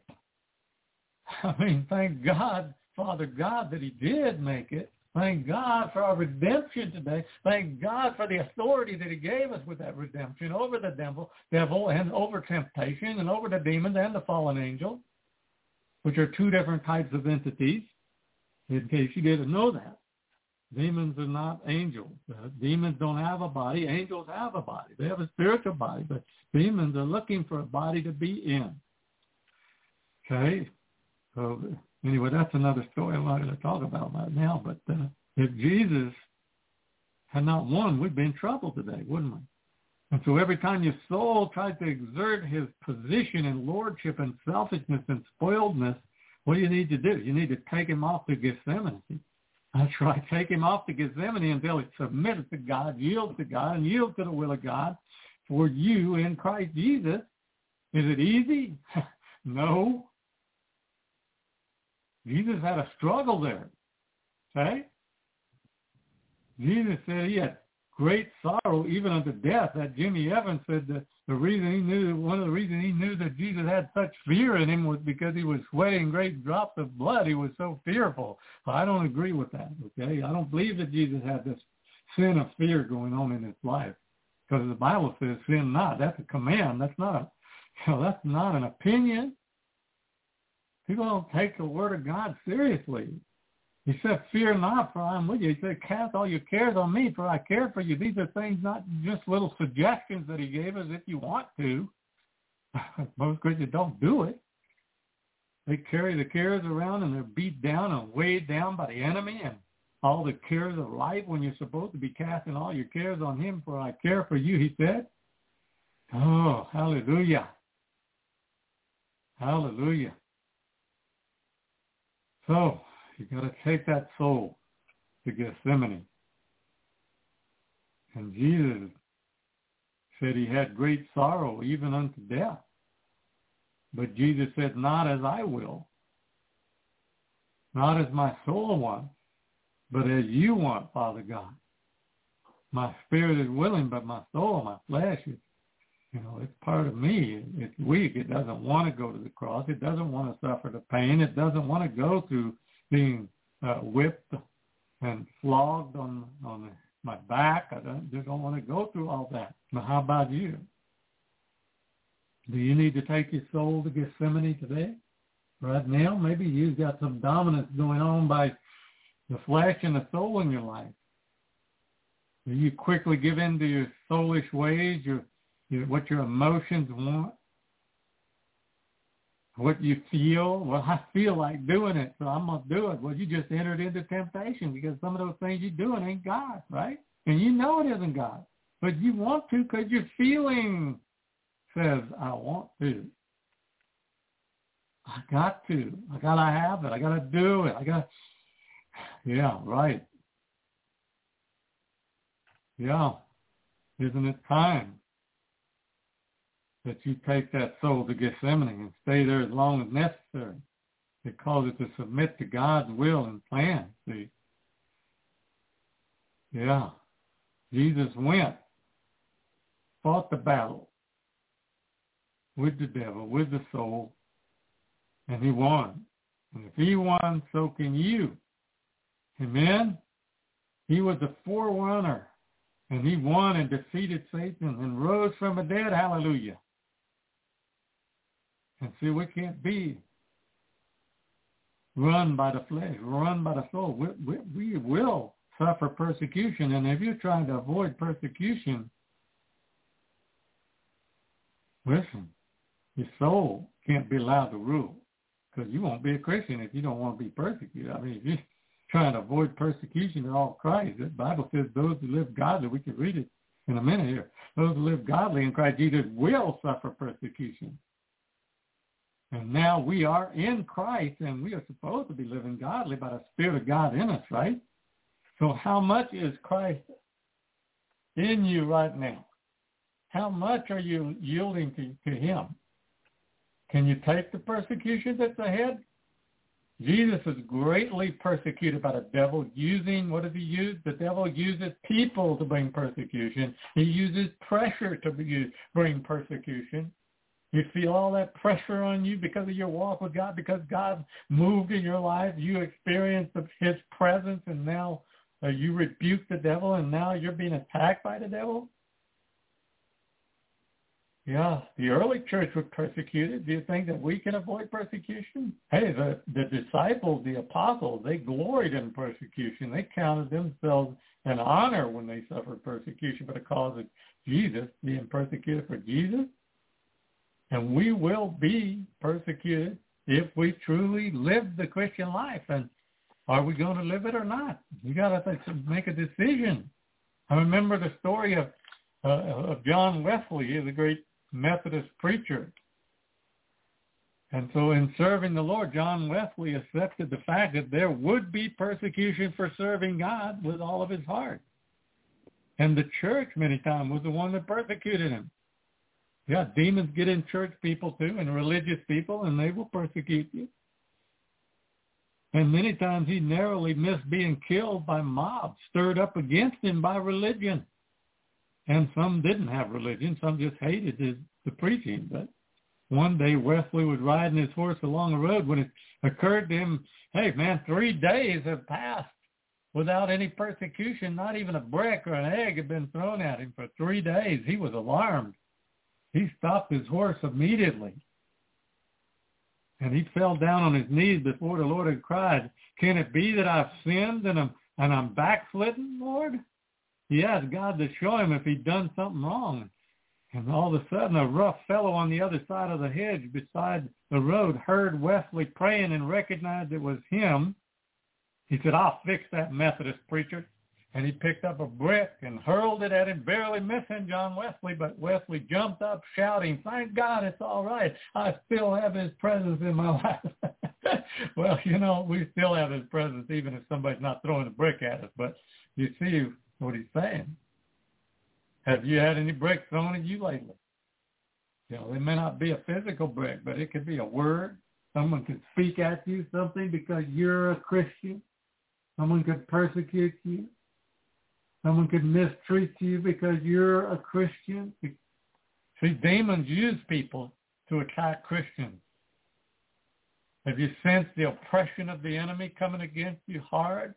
S2: I mean, thank God, Father God, that he did make it. Thank God for our redemption today. Thank God for the authority that he gave us with that redemption over the devil, devil and over temptation and over the demons and the fallen angel, which are two different types of entities, in case you didn't know that. Demons are not angels. Uh, demons don't have a body. Angels have a body. They have a spiritual body, but demons are looking for a body to be in. Okay? So anyway, that's another story I'm not going to talk about right now. But uh, if Jesus had not won, we'd be in trouble today, wouldn't we? And so every time your soul tries to exert his position in lordship and selfishness and spoiledness, what do you need to do? You need to take him off to Gethsemane. That's right. Take him off to Gethsemane until he submits to God, yields to God, and yields to the will of God for you in Christ Jesus. Is it easy? No. Jesus had a struggle there. Okay? Jesus said he had great sorrow even unto death. That Jimmy Evans said that the reason he knew, one of the reasons he knew that Jesus had such fear in him was because he was sweating great drops of blood. He was so fearful. Well, I don't agree with that, okay? I don't believe that Jesus had this sin of fear going on in his life, because the Bible says sin not. That's a command. That's not a, you know, that's not an opinion. People don't take the word of God seriously. He said, fear not, for I am with you. He said, cast all your cares on me, for I care for you. These are things, not just little suggestions that he gave us if you want to. Most Christians don't do it. They carry the cares around and they're beat down and weighed down by the enemy and all the cares of life when you're supposed to be casting all your cares on him, for I care for you, he said. Oh, hallelujah. Hallelujah. So, you got to take that soul to Gethsemane. And Jesus said he had great sorrow even unto death. But Jesus said, not as I will, not as my soul wants, but as you want, Father God. My spirit is willing, but my soul, my flesh is, you know, it's part of me. It's weak. It doesn't want to go to the cross. It doesn't want to suffer the pain. It doesn't want to go through being uh, whipped and flogged on on my back. I don't, just don't want to go through all that. But how about you? Do you need to take your soul to Gethsemane today? Right now? Maybe you've got some dominance going on by the flesh and the soul in your life? Do you quickly give in to your soulish ways, your, your what your emotions want? What you feel? Well, I feel like doing it, so I'm going to do it. Well, you just entered into temptation because some of those things you're doing ain't God, right? And you know it isn't God. But you want to because your feeling says, I want to. I got to. I got to have it. I got to do it. I got to. Yeah, right. Yeah. Isn't it time that you take that soul to Gethsemane and stay there as long as necessary? It calls it to submit to God's will and plan, see? Yeah. Jesus went, fought the battle with the devil, with the soul, and he won. And if he won, so can you. Amen? He was the forerunner, and he won and defeated Satan and rose from the dead. Hallelujah. And see, we can't be run by the flesh, run by the soul. We, we, we will suffer persecution. And if you're trying to avoid persecution, listen, your soul can't be allowed to rule because you won't be a Christian if you don't want to be persecuted. I mean, if you're trying to avoid persecution at all Christ, the Bible says those who live godly, we can read it in a minute here, those who live godly in Christ Jesus will suffer persecution. And now we are in Christ, and we are supposed to be living godly by the Spirit of God in us, right? So how much is Christ in you right now? How much are you yielding to, to him? Can you take the persecution that's ahead? Jesus is greatly persecuted by the devil, using, what does he use? The devil uses people to bring persecution. He uses pressure to bring persecution. You feel all that pressure on you because of your walk with God, because God moved in your life. You experienced his presence, and now uh, you rebuke the devil, and now you're being attacked by the devil. Yeah, the early church was persecuted. Do you think that we can avoid persecution? Hey, the, the disciples, the apostles, they gloried in persecution. They counted themselves an honor when they suffered persecution for the cause of Jesus, being persecuted for Jesus. And we will be persecuted if we truly live the Christian life. And are we going to live it or not? You got to make a decision. I remember the story of uh, of John Wesley. He's a great Methodist preacher. And so in serving the Lord, John Wesley accepted the fact that there would be persecution for serving God with all of his heart. And the church many times was the one that persecuted him. Yeah, demons get in church people too, and religious people, and they will persecute you. And many times he narrowly missed being killed by mobs stirred up against him by religion. And some didn't have religion. Some just hated his, the preaching. But one day Wesley was riding his horse along the road when it occurred to him, hey, man, three days have passed without any persecution. Not even a brick or an egg had been thrown at him for three days. He was alarmed. He stopped his horse immediately. And he fell down on his knees before the Lord and cried, can it be that I've sinned and I'm, and I'm backslidden, Lord? He asked God to show him if he'd done something wrong. And all of a sudden, a rough fellow on the other side of the hedge beside the road heard Wesley praying and recognized it was him. He said, I'll fix that Methodist preacher. And he picked up a brick and hurled it at him, barely missing John Wesley. But Wesley jumped up shouting, thank God, it's all right. I still have his presence in my life. Well, you know, we still have his presence even if somebody's not throwing a brick at us. But you see what he's saying. Have you had any bricks thrown at you lately? You know, it may not be a physical brick, but it could be a word. Someone could speak at you something because you're a Christian. Someone could persecute you. Someone could mistreat you because you're a Christian. See, demons use people to attack Christians. Have you sensed the oppression of the enemy coming against you hard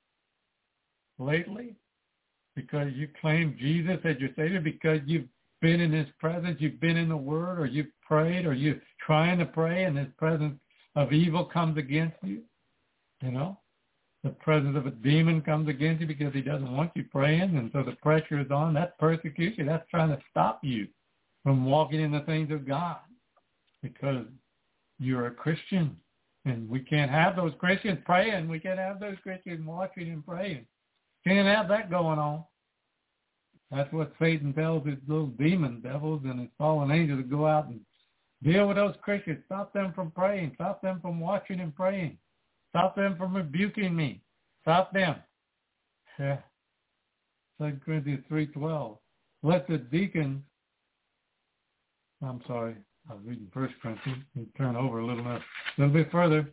S2: lately? Because you claim Jesus as your Savior, because you've been in his presence, you've been in the Word, or you've prayed, or you're trying to pray, and his presence of evil comes against you, you know? the presence of a demon comes against you because he doesn't want you praying, and so the pressure is on. That's persecution. That's trying to stop you from walking in the things of God because you're a Christian. And we can't have those Christians praying. We can't have those Christians watching and praying. Can't have that going on. That's what Satan tells his little demon devils and his fallen angels to go out and deal with those Christians. Stop them from praying. Stop them from watching and praying. Stop them from rebuking me. Stop them. Yeah. Second Corinthians three twelve. Let the deacons, I'm sorry, I was reading First Corinthians. Let me turn over a little bit, a little bit further.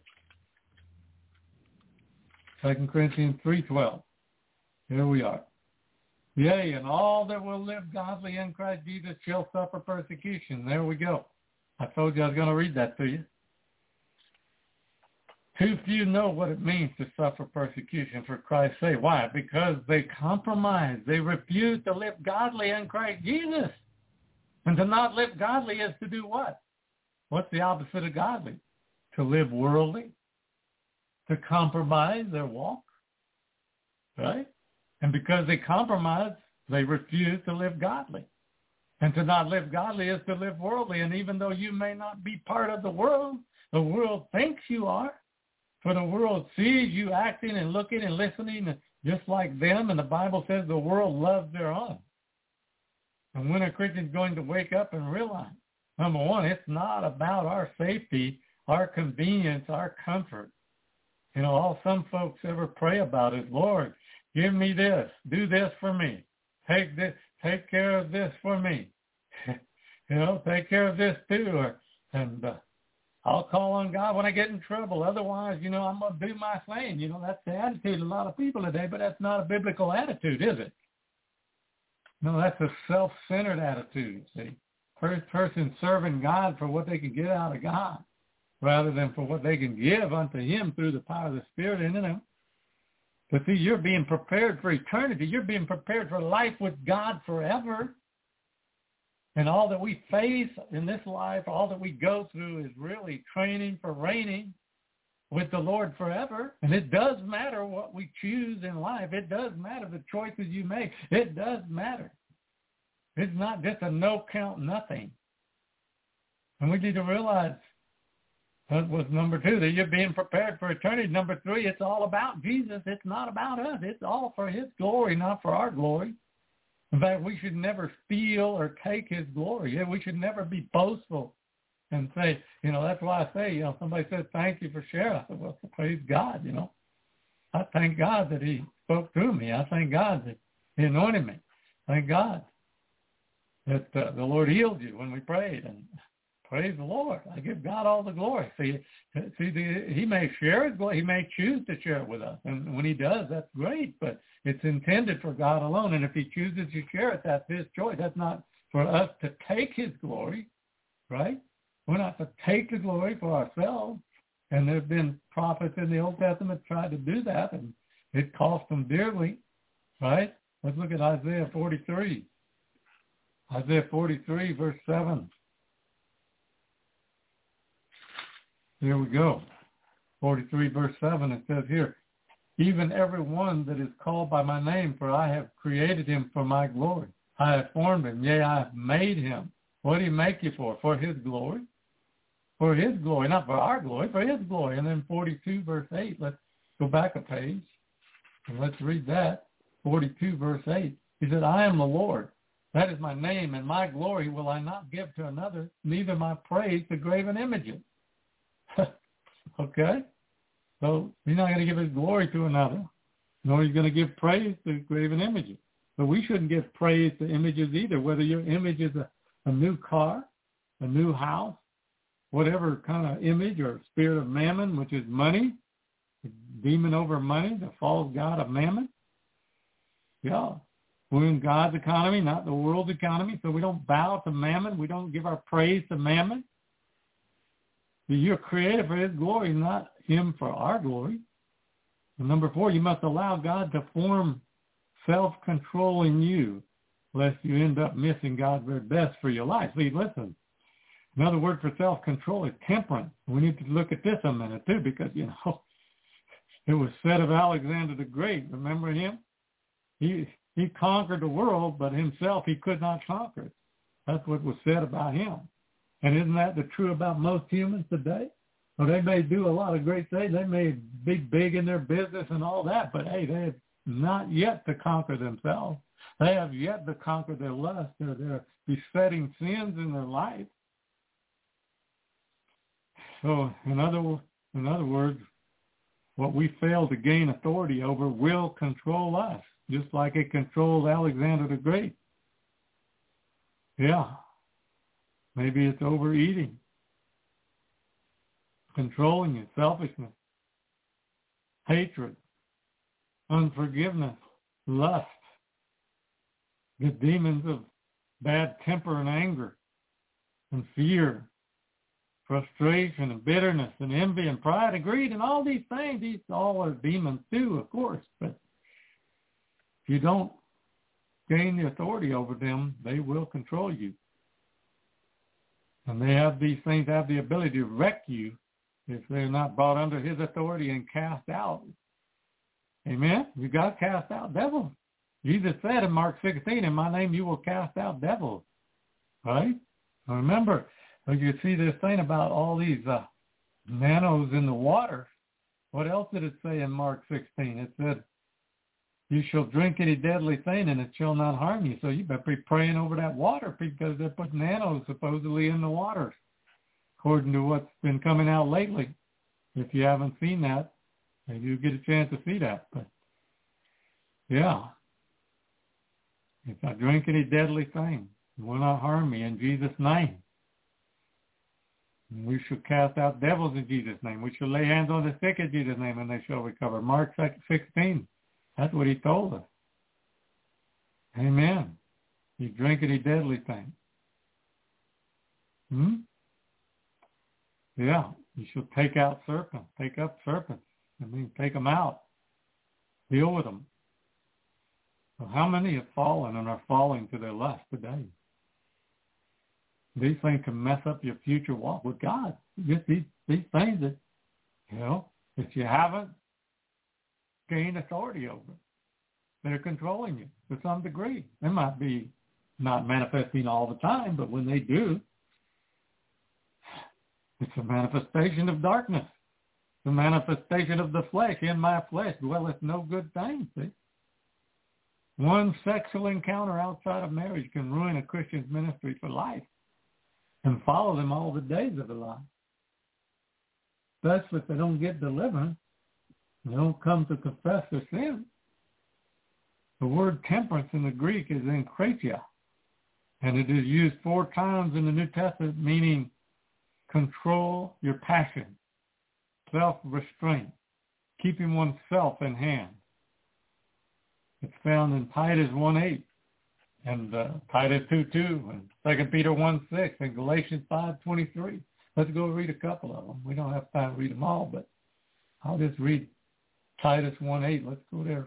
S2: Second Corinthians three twelve. Here we are. Yea, and all that will live godly in Christ Jesus shall suffer persecution. There we go. I told you I was going to read that to you. Too few know what it means to suffer persecution for Christ's sake. Why? Because they compromise. They refuse to live godly in Christ Jesus. And to not live godly is to do what? What's the opposite of godly? To live worldly. To compromise their walk. Right? And because they compromise, they refuse to live godly. And to not live godly is to live worldly. And even though you may not be part of the world, the world thinks you are. For the world sees you acting and looking and listening just like them. And the Bible says the world loves their own. And when a Christian's going to wake up and realize, number one, it's not about our safety, our convenience, our comfort. You know, all some folks ever pray about is, Lord, give me this, do this for me, take this, take care of this for me, you know, take care of this too, or, and uh, I'll call on God when I get in trouble. Otherwise, you know, I'm going to do my thing. You know, that's the attitude of a lot of people today, but that's not a biblical attitude, is it? No, that's a self-centered attitude, see. First person serving God for what they can get out of God rather than for what they can give unto him through the power of the Spirit in them. But see, you're being prepared for eternity. You're being prepared for life with God forever. And all that we face in this life, all that we go through is really training for reigning with the Lord forever. And it does matter what we choose in life. It does matter the choices you make. It does matter. It's not just a no count nothing. And we need to realize that was number two, that you're being prepared for eternity. Number three, it's all about Jesus. It's not about us. It's all for his glory, not for our glory. In fact, we should never steal or take his glory. We should never be boastful and say, you know, that's why I say, you know, somebody said, thank you for sharing. I said, well, praise God, you know. I thank God that he spoke through me. I thank God that he anointed me. Thank God that uh, the Lord healed you when we prayed. And praise the Lord. I give God all the glory. See, see the, he may share his glory. He may choose to share it with us. And when he does, that's great. But it's intended for God alone. And if he chooses to share it, that's his choice. That's not for us to take his glory, right? We're not to take the glory for ourselves. And there have been prophets in the Old Testament tried to do that, and it cost them dearly, right? Let's look at Isaiah forty-three. Isaiah forty-three, verse seven. Here we go. forty-three, verse seven, it says here, even every one that is called by my name, for I have created him for my glory. I have formed him, yea, I have made him. What did he make you for? For his glory. For his glory, not for our glory, for his glory. And then forty-two, verse eight, let's go back a page, and let's read that. forty-two, verse eight. He said, I am the Lord. That is my name, and my glory will I not give to another, neither my praise to graven images. Okay? So he's not going to give his glory to another, nor he's going to give praise to graven images. But we shouldn't give praise to images either, whether your image is a, a new car, a new house, whatever kind of image or spirit of mammon, which is money, the demon over money, the false god of mammon. Yeah. We're in God's economy, not the world's economy, so we don't bow to mammon. We don't give our praise to mammon. You're created for his glory, not him for our glory. And number four, you must allow God to form self-control in you, lest you end up missing God's very best for your life. See, listen, another word for self-control is temperance. We need to look at this a minute, too, because, you know, It was said of Alexander the Great. Remember him? He he conquered the world, but himself he could not conquer it. That's what was said about him. And isn't that the true about most humans today? Well, they may do a lot of great things. They may be big in their business and all that, but hey, they have not yet to conquer themselves. They have yet to conquer their lust or their besetting sins in their life. So, in other in other words, what we fail to gain authority over will control us, just like it controlled Alexander the Great. Yeah. Maybe it's overeating, controlling you, selfishness, hatred, unforgiveness, lust, the demons of bad temper and anger and fear, frustration and bitterness and envy and pride and greed and all these things. These all are demons too, of course. But if you don't gain the authority over them, they will control you. And they have these things have the ability to wreck you if they're not brought under his authority and cast out. Amen? You got to cast out devils. Jesus said in Mark sixteen, in my name you will cast out devils. Right? Now remember, you see this thing about all these uh, nanos in the water. What else did it say in Mark sixteen? It said, you shall drink any deadly thing and it shall not harm you. So you better be praying over that water because they put nanos supposedly in the water, according to what's been coming out lately. If you haven't seen that, maybe you get a chance to see that. But yeah, if I drink any deadly thing, it will not harm me in Jesus' name. And we shall cast out devils in Jesus' name. We shall lay hands on the sick in Jesus' name and they shall recover. Mark sixteen. That's what he told us. Amen. You drink any deadly thing. Hmm? Yeah. You shall take out serpents. Take up serpents. I mean, take them out. Deal with them. So how many have fallen and are falling to their lust today? These things can mess up your future walk with God. Just these, these things that, you know, if you haven't gain authority over. They're controlling you to some degree. They might be not manifesting all the time, but when they do, it's a manifestation of darkness, the manifestation of the flesh. In my flesh dwelleth no good thing. See? One sexual encounter outside of marriage can ruin a Christian's ministry for life and follow them all the days of their life. Especially if they don't get deliverance. They don't come to confess their sin. The word temperance in the Greek is enkratia, and it is used four times in the New Testament, meaning control your passion, self-restraint, keeping oneself in hand. It's found in Titus one eight, and uh, Titus two two, and Second Peter one six, and Galatians five twenty-three. Let's go read a couple of them. We don't have time to read them all, but I'll just read Titus one eight. Let's go there.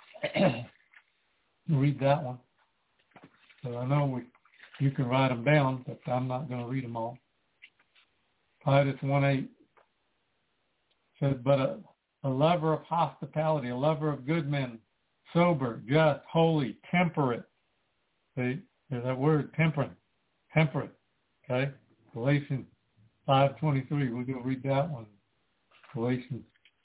S2: Read that one. So I know we, you can write them down, but I'm not going to read them all. Titus one eight says, but a, a lover of hospitality, a lover of good men, sober, just, holy, temperate. See, there's that word, temperate. Temperate. Okay? Galatians five twenty-three. We're going to read that one. Galatians.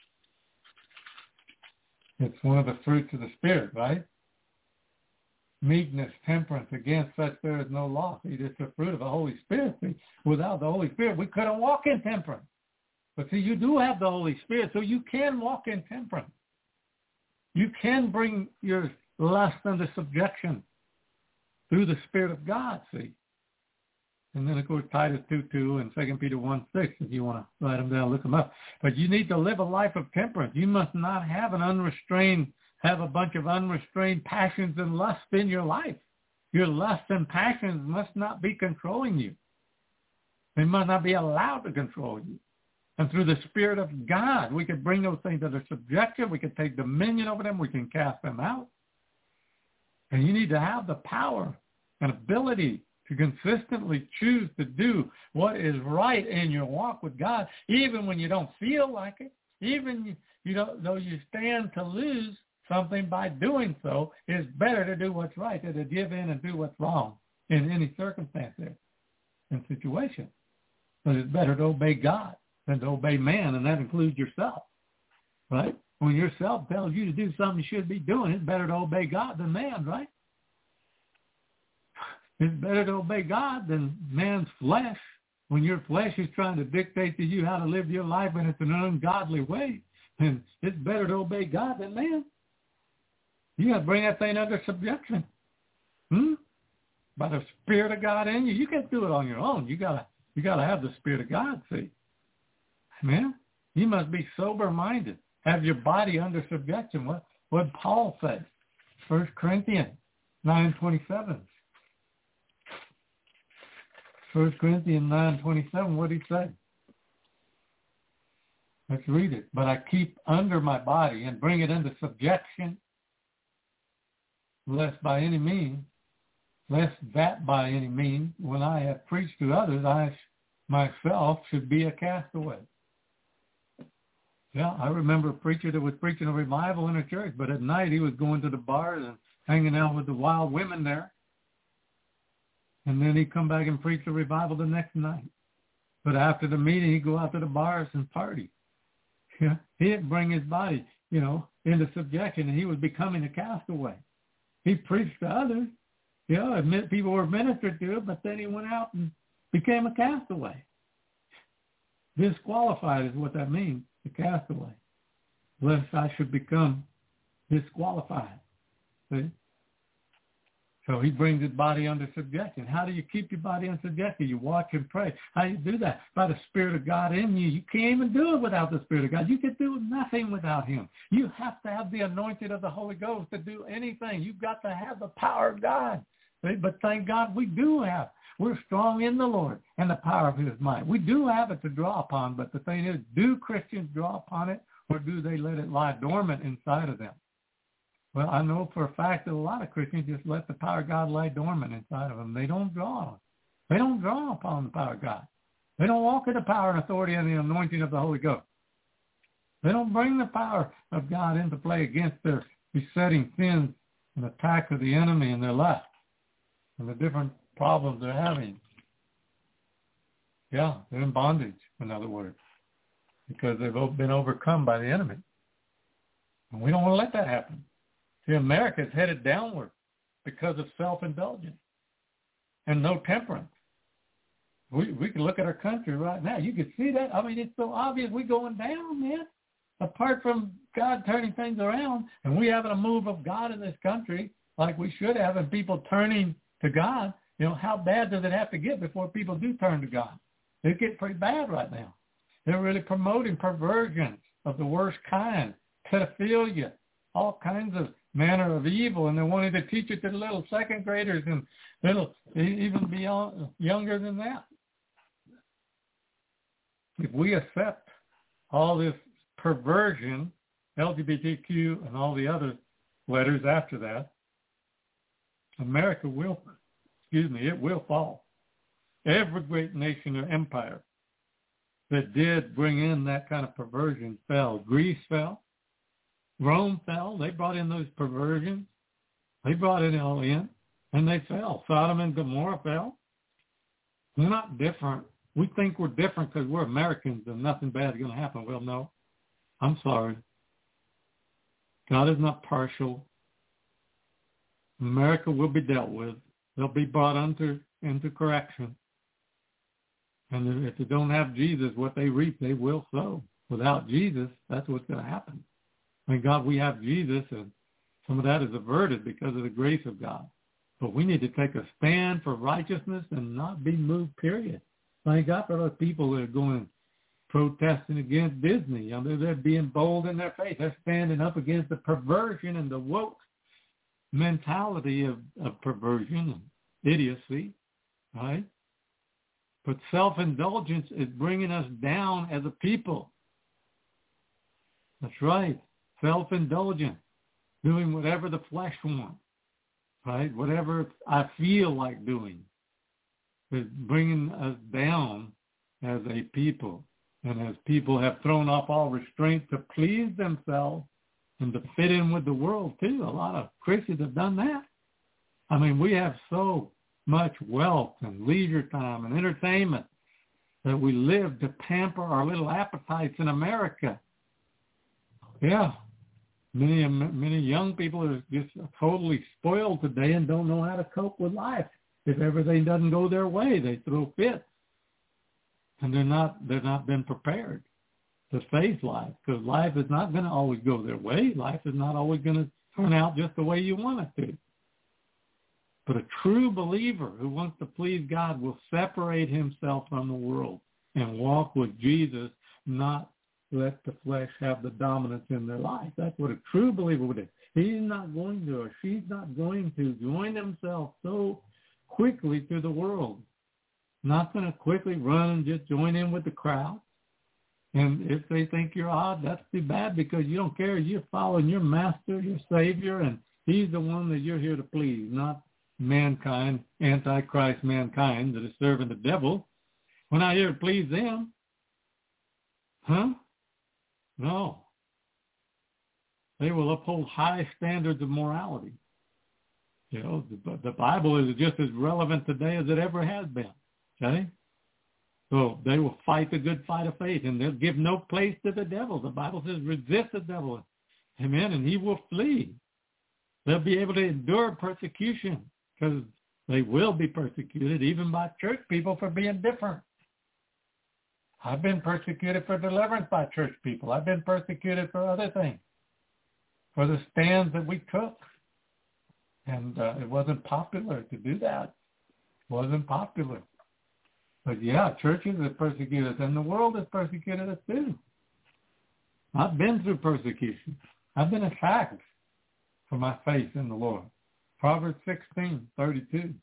S2: It's one of the fruits of the Spirit, right? Meekness, temperance, against such there is no law. See, it's the fruit of the Holy Spirit. See, without the Holy Spirit, we couldn't walk in temperance. But see, you do have the Holy Spirit, so you can walk in temperance. You can bring your lust under subjection through the Spirit of God, see. And then, of course, Titus two two and Second Peter one six, if you want to write them down, look them up. But you need to live a life of temperance. You must not have an unrestrained, have a bunch of unrestrained passions and lust in your life. Your lust and passions must not be controlling you. They must not be allowed to control you. And through the Spirit of God, we can bring those things under subjection. We can take dominion over them. We can cast them out. And you need to have the power and ability to consistently choose to do what is right in your walk with God, even when you don't feel like it, even you don't, though you stand to lose something by doing so, it's better to do what's right than to give in and do what's wrong in any circumstance there and situation. But it's better to obey God than to obey man, and that includes yourself, right? When yourself tells you to do something you should be doing, it's better to obey God than man, right? It's better to obey God than man's flesh. When your flesh is trying to dictate to you how to live your life and it's an ungodly way, then it's better to obey God than man. You got to bring that thing under subjection. Hmm? By the Spirit of God in you. You can't do it on your own. You gotta you gotta have the Spirit of God, see. Amen? You must be sober-minded. Have your body under subjection. What what Paul said. First Corinthians nine twenty-seven. First Corinthians nine twenty-seven, what did he say? Let's read it. But I keep under my body and bring it into subjection, lest by any means, lest that by any means, when I have preached to others, I myself should be a castaway. Yeah, I remember a preacher that was preaching a revival in a church, but at night he was going to the bars and hanging out with the wild women there. And then he'd come back and preach the revival the next night. But after the meeting, he'd go out to the bars and party. Yeah, he didn't bring his body, you know, into subjection, and he was becoming a castaway. He preached to others. You know, admit people were ministered to him, but then he went out and became a castaway. Disqualified is what that means, a castaway. Lest I should become disqualified. See? So he brings his body under subjection. How do you keep your body under subjection? You watch and pray. How do you do that? By the Spirit of God in you. You can't even do it without the Spirit of God. You can do nothing without him. You have to have the anointing of the Holy Ghost to do anything. You've got to have the power of God. But thank God we do have. We're strong in the Lord and the power of his might. We do have it to draw upon, but the thing is, do Christians draw upon it, or do they let it lie dormant inside of them? Well, I know for a fact that a lot of Christians just let the power of God lie dormant inside of them. They don't draw. They don't draw upon the power of God. They don't walk in the power and authority and the anointing of the Holy Ghost. They don't bring the power of God into play against their besetting sins and attacks of the enemy in their life and the different problems they're having. Yeah, they're in bondage, in other words, because they've been overcome by the enemy. And we don't want to let that happen. See, America is headed downward because of self-indulgence and no temperance. We we can look at our country right now. You can see that. I mean, it's so obvious we're going down, man. Apart from God turning things around and we having a move of God in this country like we should have, and people turning to God, you know, how bad does it have to get before people do turn to God? It's getting pretty bad right now. They're really promoting perversions of the worst kind, pedophilia, all kinds of manner of evil, and they're wanting to teach it to the little second graders and little, even beyond, younger than that. If we accept all this perversion, L G B T Q and all the other letters after that, America will, excuse me, it will fall. Every great nation or empire that did bring in that kind of perversion fell. Greece fell. Rome fell. They brought in those perversions. They brought it all in, and they fell. Sodom and Gomorrah fell. We're not different. We think we're different because we're Americans and nothing bad is going to happen. Well, no. I'm sorry. God is not partial. America will be dealt with. They'll be brought under into correction. And if they don't have Jesus, what they reap, they will sow. Without Jesus, that's what's going to happen. Thank God we have Jesus, and some of that is averted because of the grace of God. But we need to take a stand for righteousness and not be moved, period. Thank God for those people that are going protesting against Disney. You know, they're, they're being bold in their faith. They're standing up against the perversion and the woke mentality of, of perversion and idiocy, right? But self-indulgence is bringing us down as a people. That's right. Self-indulgence, doing whatever the flesh wants, right? Whatever I feel like doing is bringing us down as a people. And as people have thrown off all restraint to please themselves and to fit in with the world too, a lot of Christians have done that. I mean, we have so much wealth and leisure time and entertainment that we live to pamper our little appetites in America. Yeah. Many many young people are just totally spoiled today and don't know how to cope with life. If everything doesn't go their way, they throw fits. And they're not they're not been prepared to face life, because life is not going to always go their way. Life is not always going to turn out just the way you want it to. But a true believer who wants to please God will separate himself from the world and walk with Jesus, not let the flesh have the dominance in their life. That's what a true believer would do. He's not going to, or she's not going to join themselves so quickly to the world. Not going to quickly run and just join in with the crowd. And if they think you're odd, that's too bad, because you don't care. You're following your master, your Savior, and he's the one that you're here to please, not mankind, antichrist mankind that is serving the devil. We're not here to please them. Huh? No. They will uphold high standards of morality. You know, the, the Bible is just as relevant today as it ever has been. Okay? So they will fight the good fight of faith, and they'll give no place to the devil. The Bible says resist the devil. Amen. And he will flee. They'll be able to endure persecution, because they will be persecuted even by church people for being different. I've been persecuted for deliverance by church people. I've been persecuted for other things, for the stands that we took. And uh, it wasn't popular to do that. It wasn't popular. But yeah, churches have persecuted us, and the world has persecuted us too. I've been through persecution. I've been attacked for my faith in the Lord. Proverbs sixteen thirty-two.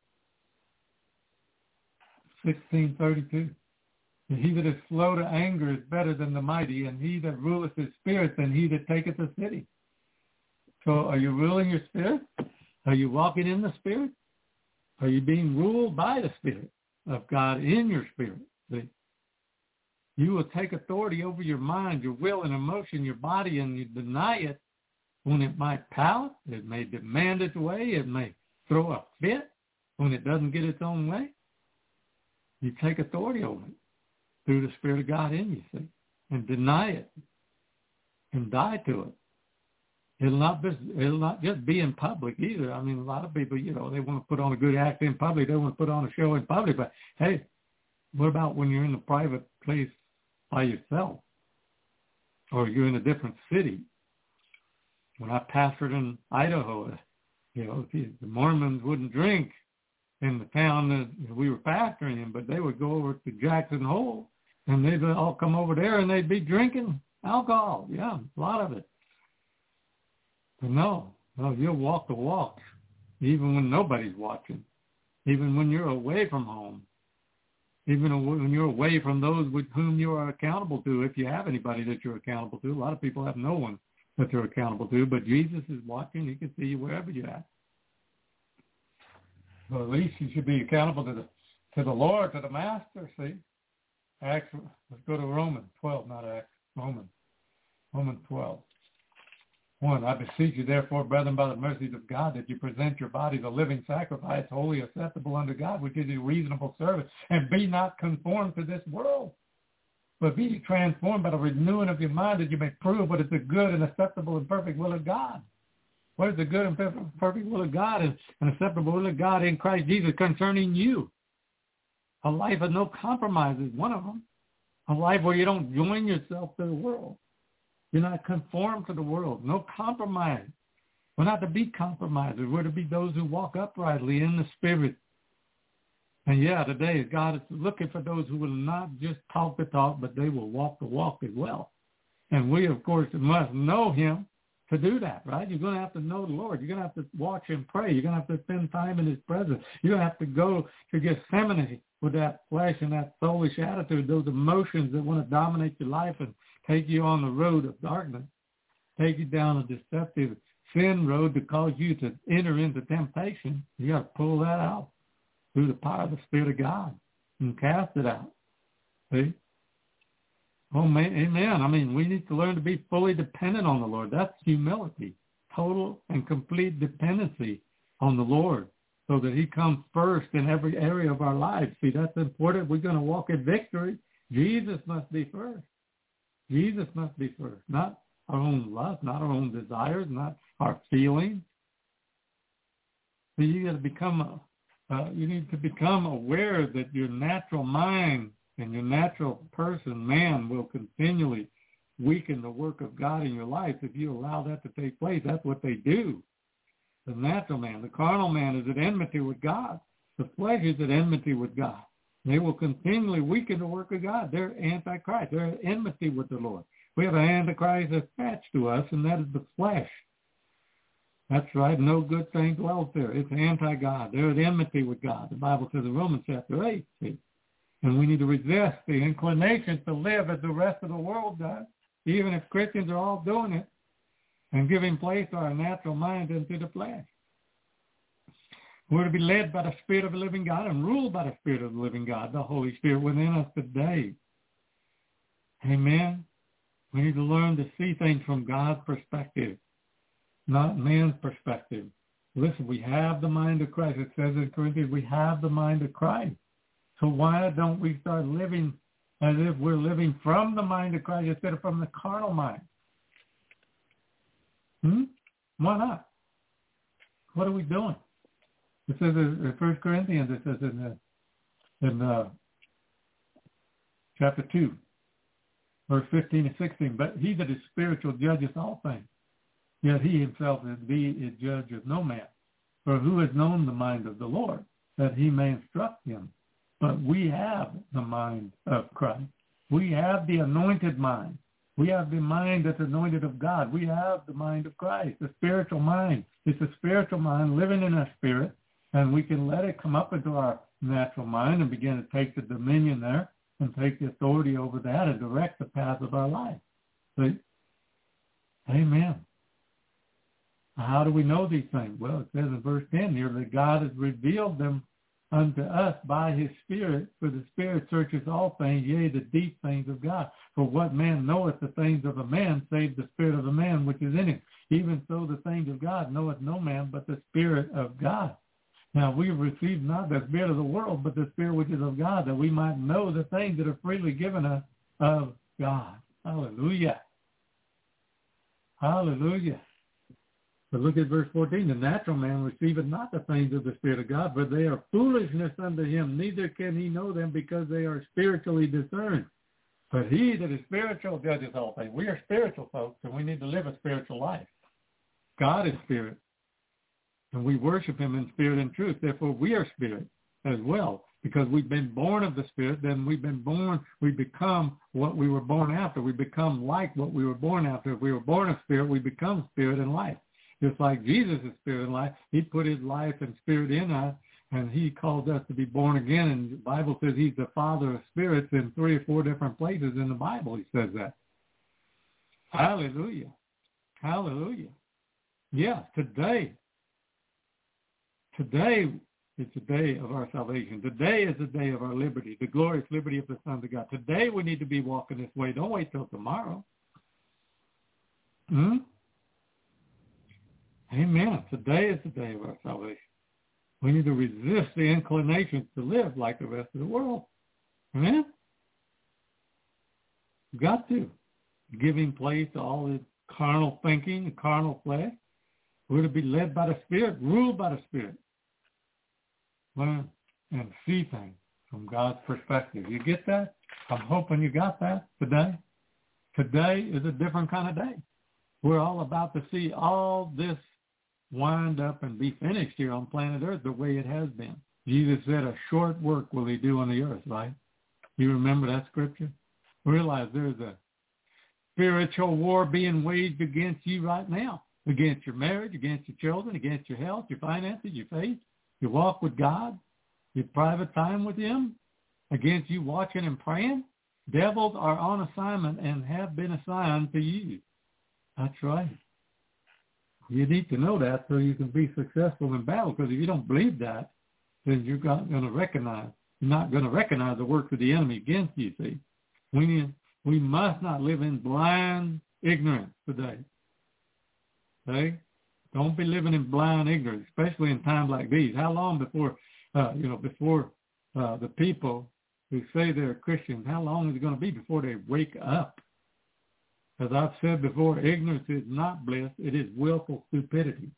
S2: sixteen thirty-two. He that is slow to anger is better than the mighty, and he that ruleth his spirit than he that taketh a city. So are you ruling your spirit? Are you walking in the Spirit? Are you being ruled by the Spirit of God in your spirit? See? You will take authority over your mind, your will and emotion, your body, and you deny it when it might pout. It may demand its way. It may throw a fit when it doesn't get its own way. You take authority over it through the Spirit of God in you, see, and deny it and die to it. It'll not be, it'll not just be in public either. I mean, a lot of people, you know, they want to put on a good act in public. They want to put on a show in public. But, hey, what about when you're in a private place by yourself, or you're in a different city? When I pastored in Idaho, you know, the Mormons wouldn't drink in the town that we were pastoring in, but they would go over to Jackson Hole, and they'd all come over there, and they'd be drinking alcohol. Yeah, a lot of it. But no, no, you'll walk the walk, even when nobody's watching, even when you're away from home, even when you're away from those with whom you are accountable to, if you have anybody that you're accountable to. A lot of people have no one that they're accountable to, but Jesus is watching. He can see you wherever you're at. Well, at least you should be accountable to the to the Lord, to the Master, see? Acts, let's go to Romans twelve, not Acts, Romans, Romans twelve. One, I beseech you, therefore, brethren, by the mercies of God, that you present your bodies a living sacrifice, wholly acceptable unto God, which is your reasonable service, and be not conformed to this world, but be ye transformed by the renewing of your mind, that you may prove what is the good and acceptable and perfect will of God. What is the good and perfect will of God and an acceptable will of God in Christ Jesus concerning you? A life of no compromise is one of them. A life where you don't join yourself to the world. You're not conformed to the world. No compromise. We're not to be compromisers. We're to be those who walk uprightly in the Spirit. And yeah, today God is looking for those who will not just talk the talk, but they will walk the walk as well. And we, of course, must know him to do that, right? You're going to have to know the Lord. You're going to have to watch him pray. You're going to have to spend time in his presence. You're going to have to go to Gethsemane with that flesh and that soulish attitude, those emotions that want to dominate your life and take you on the road of darkness, take you down a deceptive sin road to cause you to enter into temptation. You got to pull that out through the power of the Spirit of God and cast it out. See? Oh, man, amen. I mean, we need to learn to be fully dependent on the Lord. That's humility, total and complete dependency on the Lord so that he comes first in every area of our lives. See, that's important. We're going to walk in victory. Jesus must be first. Jesus must be first, not our own lust, not our own desires, not our feelings. So you got to become, a, uh, you need to become aware that your natural mind and your natural person, man, will continually weaken the work of God in your life if you allow that to take place. That's what they do. The natural man, the carnal man is at enmity with God. The flesh is at enmity with God. They will continually weaken the work of God. They're antichrist. They're at enmity with the Lord. We have an antichrist attached to us, and that is the flesh. That's right. No good thing dwells there. It's anti-God. They're at enmity with God. The Bible says in Romans chapter eight, see? And we need to resist the inclination to live as the rest of the world does, even if Christians are all doing it, and giving place to our natural mind into the flesh. We're to be led by the Spirit of the living God and ruled by the Spirit of the living God, the Holy Spirit within us today. Amen. We need to learn to see things from God's perspective, not man's perspective. Listen, we have the mind of Christ. It says in Corinthians, we have the mind of Christ. So why don't we start living as if we're living from the mind of Christ instead of from the carnal mind? Hmm? Why not? What are we doing? It says in First Corinthians, it says in, uh, in uh, chapter two, verse fifteen and sixteen, but he that is spiritual judges all things, yet he himself is be is judge of no man. For who has known the mind of the Lord, that he may instruct him? But we have the mind of Christ. We have the anointed mind. We have the mind that's anointed of God. We have the mind of Christ, the spiritual mind. It's a spiritual mind living in our spirit, and we can let it come up into our natural mind and begin to take the dominion there and take the authority over that and direct the path of our life. See? Amen. How do we know these things? Well, it says in verse ten here that God has revealed them unto us by his Spirit, for the Spirit searches all things, yea, the deep things of God. For what man knoweth the things of a man, save the spirit of a man which is in him? Even so the things of God knoweth no man but the Spirit of God. Now we have received not the spirit of the world, but the Spirit which is of God, that we might know the things that are freely given us of God. Hallelujah. Hallelujah. But look at verse fourteen. The natural man receiveth not the things of the Spirit of God, for they are foolishness unto him. Neither can he know them, because they are spiritually discerned. But he that is spiritual judges all things. We are spiritual folks, and we need to live a spiritual life. God is spirit, and we worship him in spirit and truth. Therefore, we are spirit as well, because we've been born of the Spirit. Then we've been born, we become what we were born after. We become like what we were born after. If we were born of spirit, we become spirit and life. Just like Jesus is spirit and life, he put his life and spirit in us, and he calls us to be born again. And the Bible says he's the Father of spirits in three or four different places in the Bible. He says that. Hallelujah. Hallelujah. Yeah, today, today is the day of our salvation. Today is the day of our liberty, the glorious liberty of the sons of God. Today we need to be walking this way. Don't wait till tomorrow. Hmm? Amen. Today is the day of our salvation. We need to resist the inclinations to live like the rest of the world. Amen? We've got to. Giving place to all this carnal thinking, the carnal flesh. We're to be led by the Spirit, ruled by the Spirit. Learn and see things from God's perspective. You get that? I'm hoping you got that today. Today is a different kind of day. We're all about to see all this wind up and be finished here on planet Earth the way it has been. Jesus said a short work will he do on the earth, right? You remember that scripture? Realize there's a spiritual war being waged against you right now, against your marriage, against your children, against your health, your finances, your faith, your walk with God, your private time with him, against you watching and praying. Devils are on assignment and have been assigned to you. That's right. You need to know that so you can be successful in battle, because if you don't believe that, then you're not going to recognize, you're not going to recognize the work of the enemy against you, see. We need, We must not live in blind ignorance today. Okay? Don't be living in blind ignorance, especially in times like these. How long before, uh, you know, before uh, the people who say they're Christians, how long is it going to be before they wake up? As I've said before, ignorance is not bliss. It is willful stupidity.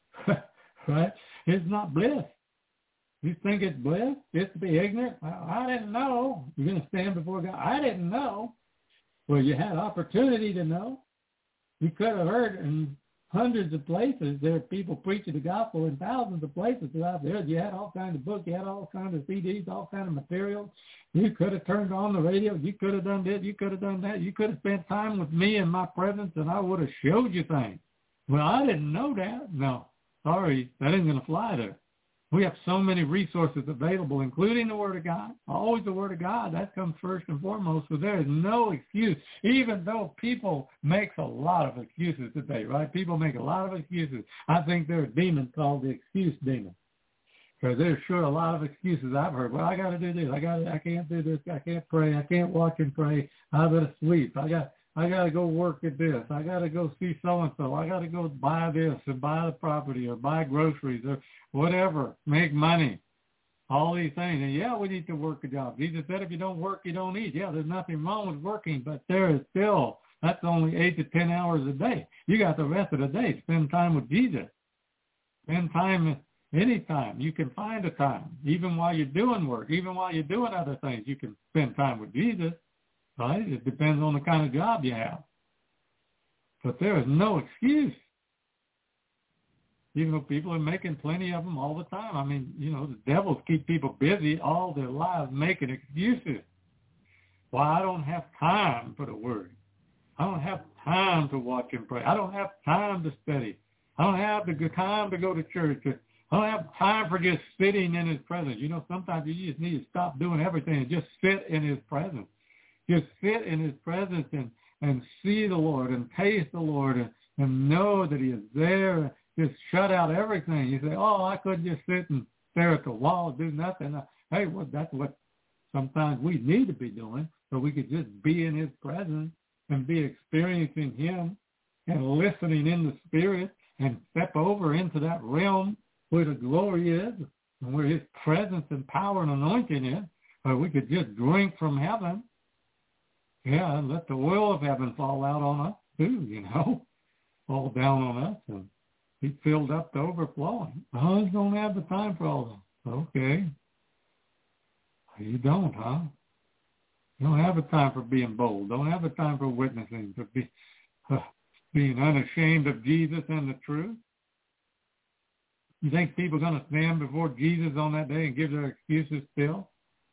S2: Right? It's not bliss. You think it's bliss just to be ignorant? Well, I didn't know. You're going to stand before God. I didn't know. Well, you had opportunity to know. You could have heard in hundreds of places. There are people preaching the gospel in thousands of places throughout there. You had all kinds of books. You had all kinds of C Ds, all kinds of material. You could have turned on the radio. You could have done this. You could have done that. You could have spent time with me in my presence, and I would have showed you things. Well, I didn't know that. No, sorry, that ain't going to fly there. We have so many resources available, including the Word of God. Always the Word of God. That comes first and foremost. So there is no excuse, even though people make a lot of excuses today, right? People make a lot of excuses. I think there's a demon called the excuse demon. Because there's sure a lot of excuses I've heard. Well, I got to do this. I got. I can't do this. I can't pray. I can't watch and pray. I got to sleep. I got. I got to go work at this. I got to go see so-and-so. I got to go buy this and buy the property or buy groceries or whatever, make money, all these things. And, yeah, we need to work a job. Jesus said if you don't work, you don't eat. Yeah, there's nothing wrong with working, but there is still, that's only eight to ten hours a day. You got the rest of the day. Spend time with Jesus. Spend time anytime. You can find a time, even while you're doing work, even while you're doing other things, you can spend time with Jesus. Right? It depends on the kind of job you have. But there is no excuse. Even though people are making plenty of them all the time. I mean, you know, the devils keep people busy all their lives making excuses. Well, I don't have time for the Word. I don't have time to watch and pray. I don't have time to study. I don't have the time to go to church. I don't have time for just sitting in His presence. You know, sometimes you just need to stop doing everything and just sit in His presence. Just sit in His presence and, and see the Lord and taste the Lord and, and know that He is there. Just shut out everything. You say, oh, I couldn't just sit and stare at the wall and do nothing. Hey, well, that's what sometimes we need to be doing, so we could just be in His presence and be experiencing Him and listening in the Spirit and step over into that realm where the glory is and where His presence and power and anointing is, where we could just drink from heaven. Yeah, and let the oil of heaven fall out on us too, you know, fall down on us and be filled up to overflowing. Oh, I don't have the time for all that. Okay. You don't, huh? You don't have a time for being bold. Don't have a time for witnessing, for be, uh, being unashamed of Jesus and the truth. You think people are going to stand before Jesus on that day and give their excuses still?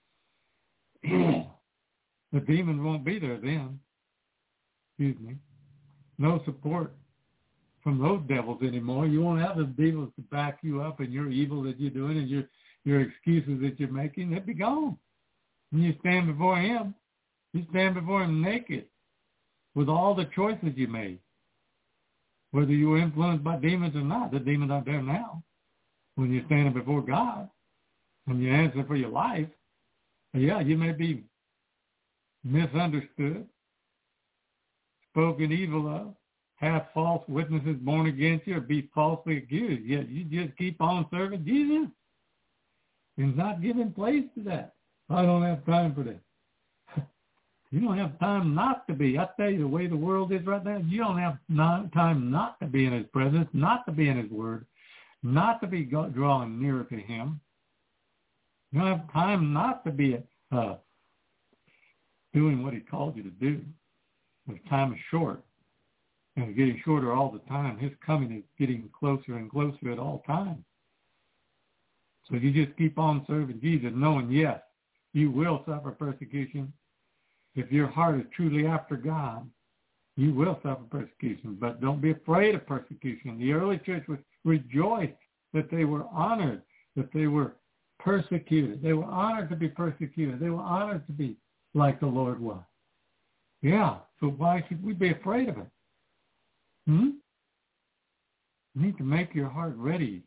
S2: The demons won't be there then. Excuse me. No support from those devils anymore. You won't have the devils to back you up in your evil that you're doing and your your excuses that you're making. They'll be gone. When you stand before Him, you stand before Him naked with all the choices you made. Whether you were influenced by demons or not, the demons aren't there now. When you're standing before God and you answer for your life, yeah, you may be misunderstood, spoken evil of, have false witnesses born against you, or be falsely accused. Yet you just keep on serving Jesus and not giving place to that. I don't have time for that. You don't have time not to be. I tell you, the way the world is right now, you don't have not, time not to be in His presence, not to be in His Word, not to be drawing nearer to Him. You don't have time not to be uh, doing what He called you to do. The time is short, and it's getting shorter all the time. His coming is getting closer and closer at all times. So you just keep on serving Jesus, knowing, yes, you will suffer persecution. If your heart is truly after God, you will suffer persecution, but don't be afraid of persecution. The early church was rejoiced that they were honored, that they were persecuted. They were honored to be persecuted. They were honored to be like the Lord was. Yeah, so why should we be afraid of it? Hmm? You need to make your heart ready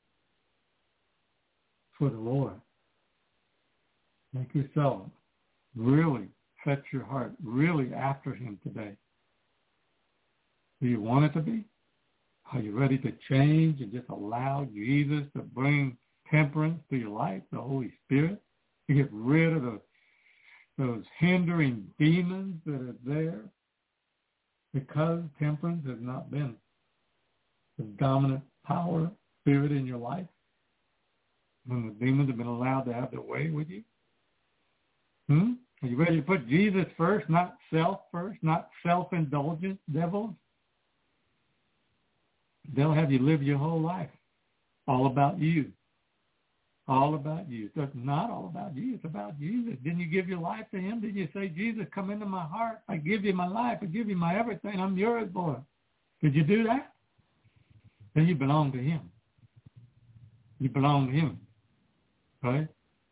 S2: for the Lord. Make yourself really sets your heart really after him today? Do you want it to be? Are you ready to change and just allow Jesus to bring temperance to your life, the Holy Spirit, to get rid of the, those hindering demons that are there? Because temperance has not been the dominant power spirit in your life, when the demons have been allowed to have their way with you? Hmm? Are you ready to put Jesus first, not self first, not self-indulgent devils? They'll have you live your whole life all about you. All about you. So it's not all about you. It's about Jesus. Didn't you give your life to him? Did you say, Jesus, come into my heart. I give you my life. I give you my everything. I'm yours, boy. Did you do that? Then you belong to him. You belong to him. Right?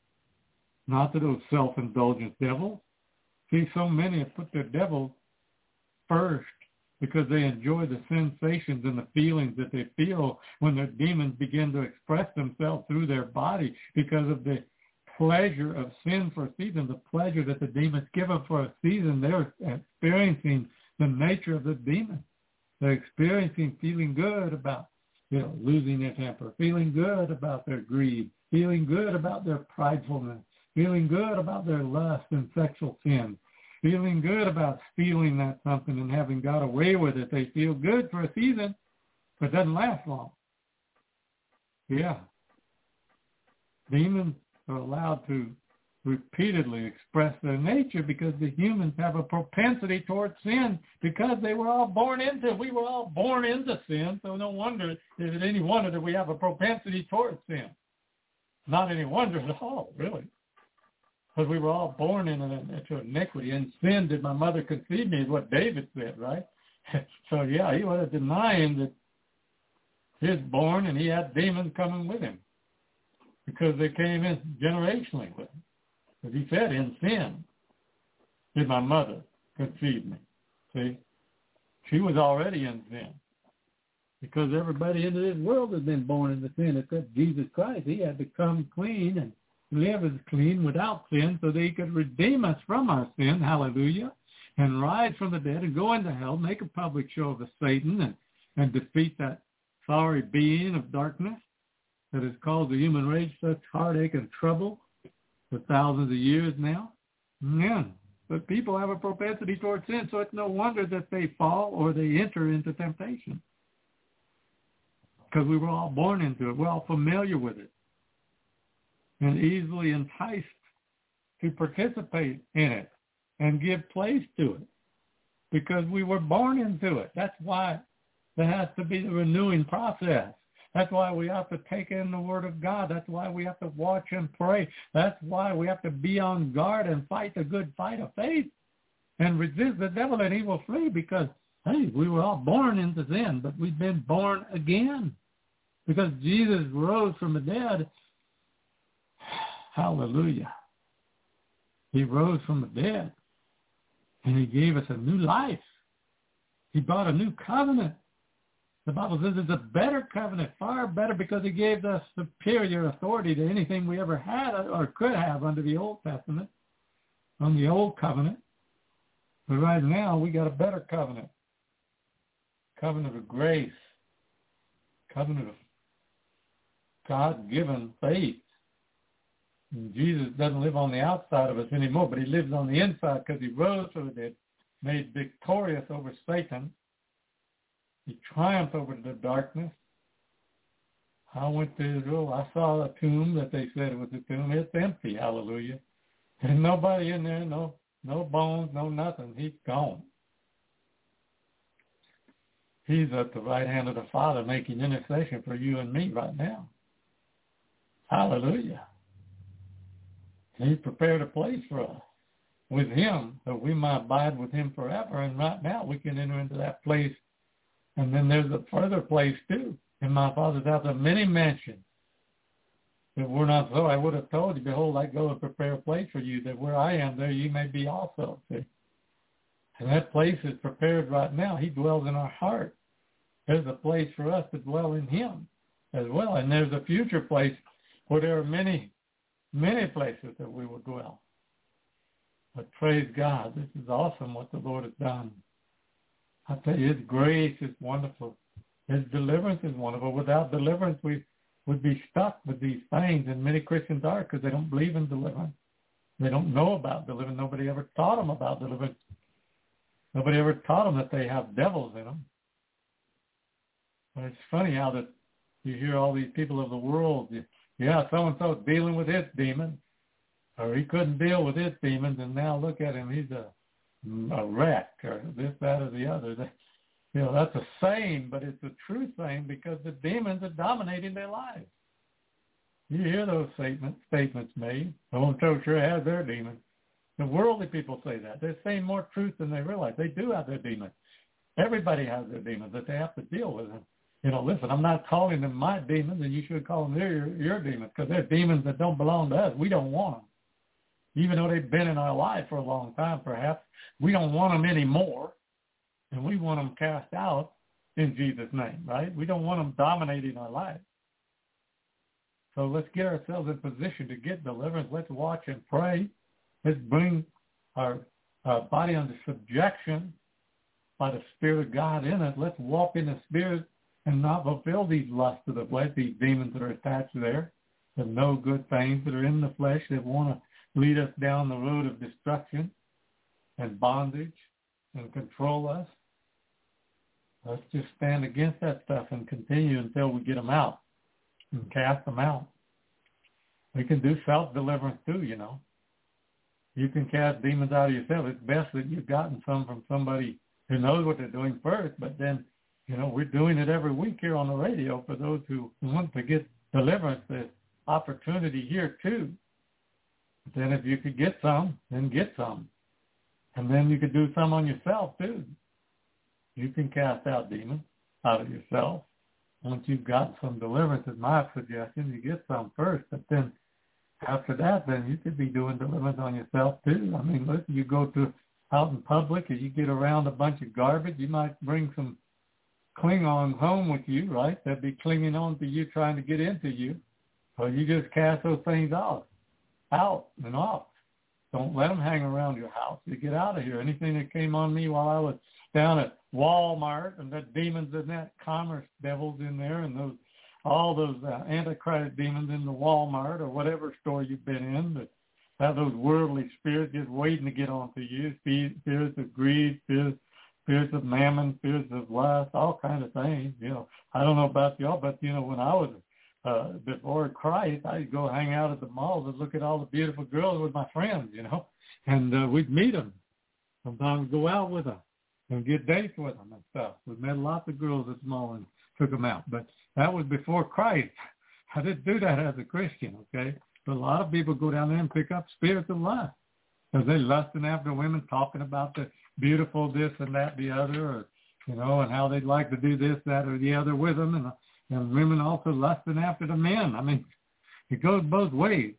S2: Not to those self-indulgent devils. See, so many have put their devil first because they enjoy the sensations and the feelings that they feel when their demons begin to express themselves through their body because of the pleasure of sin for a season, the pleasure that the demons give them for a season. They're experiencing the nature of the demon. They're experiencing feeling good about, you know, losing their temper, feeling good about their greed, feeling good about their pridefulness, feeling good about their lust and sexual sin, feeling good about stealing that something and having got away with it. They feel good for a season, but it doesn't last long. Yeah. Demons are allowed to repeatedly express their nature because the humans have a propensity towards sin because they were all born into it. We were all born into sin, so no wonder, is it any wonder that we have a propensity towards sin? Not any wonder at all, really. Because we were all born into, into iniquity. In sin did my mother conceive me, is what David said, right? So, yeah, he wasn't denying that he was born and he had demons coming with him because they came in generationally with him. Because he said, in sin did my mother conceive me. See? She was already in sin. Because everybody in this world has been born into sin except Jesus Christ. He had to come clean and live as clean without sin so that he could redeem us from our sin, hallelujah, and rise from the dead and go into hell, make a public show of Satan and, and defeat that sorry being of darkness that has caused the human race such heartache and trouble for thousands of years now. Yeah. But people have a propensity towards sin, so it's no wonder that they fall or they enter into temptation. Because we were all born into it. We're all familiar with it. And easily enticed to participate in it and give place to it because we were born into it. That's why there has to be the renewing process. That's why we have to take in the Word of God. That's why we have to watch and pray. That's why we have to be on guard and fight the good fight of faith and resist the devil and he will flee because, hey, we were all born into sin, but we've been born again because Jesus rose from the dead. Hallelujah. He rose from the dead, and he gave us a new life. He brought a new covenant. The Bible says it's a better covenant, far better, because he gave us superior authority to anything we ever had or could have under the Old Testament, on the Old Covenant. But right now, we got a better covenant, covenant of grace, covenant of God-given faith. And Jesus doesn't live on the outside of us anymore, but he lives on the inside because he rose from the dead, made victorious over Satan. He triumphed over the darkness. I went to Israel. I saw a tomb that they said was a tomb. It's empty, hallelujah. There's nobody in there, no no bones, no nothing. He's gone. He's at the right hand of the Father making intercession for you and me right now. Hallelujah. He prepared a place for us with him that we might abide with him forever. And right now we can enter into that place. And then there's a further place too. In my Father's house are many mansions. If we're not so, I would have told you, behold, I go and prepare a place for you, that where I am, there you may be also. See? And that place is prepared right now. He dwells in our heart. There's a place for us to dwell in him as well. And there's a future place where there are many Many places that we will dwell. But praise God, this is awesome what the Lord has done. I tell you, His grace is wonderful. His deliverance is wonderful. Without deliverance, we would be stuck with these things, and many Christians are because they don't believe in deliverance. They don't know about deliverance. Nobody ever taught them about deliverance. Nobody ever taught them that they have devils in them. But it's funny how that you hear all these people of the world, yeah, so-and-so is dealing with his demons, or he couldn't deal with his demons, and now look at him, he's a, a wreck, or this, that, or the other. That, you know, that's a saying, but it's a true saying because the demons are dominating their lives. You hear those statements, statements made. So-and-so sure has their demons. The worldly people say that. They're saying more truth than they realize. They do have their demons. Everybody has their demons that they have to deal with them. You know, listen, I'm not calling them my demons, and you should call them their, your, your demons, because they're demons that don't belong to us. We don't want them. Even though they've been in our life for a long time, perhaps, we don't want them anymore, and we want them cast out in Jesus' name, right? We don't want them dominating our life. So let's get ourselves in position to get deliverance. Let's watch and pray. Let's bring our, our body under subjection by the Spirit of God in us. Let's walk in the Spirit and not fulfill these lusts of the flesh, these demons that are attached there, the no good things that are in the flesh that want to lead us down the road of destruction and bondage and control us. Let's just stand against that stuff and continue until we get them out and cast them out. We can do self-deliverance too, you know. You can cast demons out of yourself. It's best that you've gotten some from somebody who knows what they're doing first, but then, you know, we're doing it every week here on the radio for those who want to get deliverance. There's opportunity here too. Then if you could get some, then get some. And then you could do some on yourself too. You can cast out demons out of yourself. Once you've got some deliverance, is my suggestion, you get some first. But then after that, then you could be doing deliverance on yourself too. I mean, listen, you go to out in public and you get around a bunch of garbage, you might bring some Klingons home with you, right? They'd be clinging on to you, trying to get into you. So you just cast those things out, out and off. Don't let them hang around your house. You get out of here. Anything that came on me while I was down at Walmart, and the demons and that commerce devils in there, and those all those uh, antichrist demons in the Walmart or whatever store you've been in that have those worldly spirits just waiting to get onto you, spirits of greed, spirits, spirits of mammon, spirits of lust, all kinds of things. You know, I don't know about y'all, but, you know, when I was uh, before Christ, I'd go hang out at the malls and look at all the beautiful girls with my friends, you know, and uh, we'd meet them. Sometimes go out with them and get dates with them and stuff. We met lots of girls at the mall and took them out. But that was before Christ. I didn't do that as a Christian, okay? But a lot of people go down there and pick up spirits of lust. Because they're lusting after women, talking about the beautiful this and that, the other, or, you know, and how they'd like to do this, that, or the other with them. And, and women also lusting after the men. I mean, it goes both ways.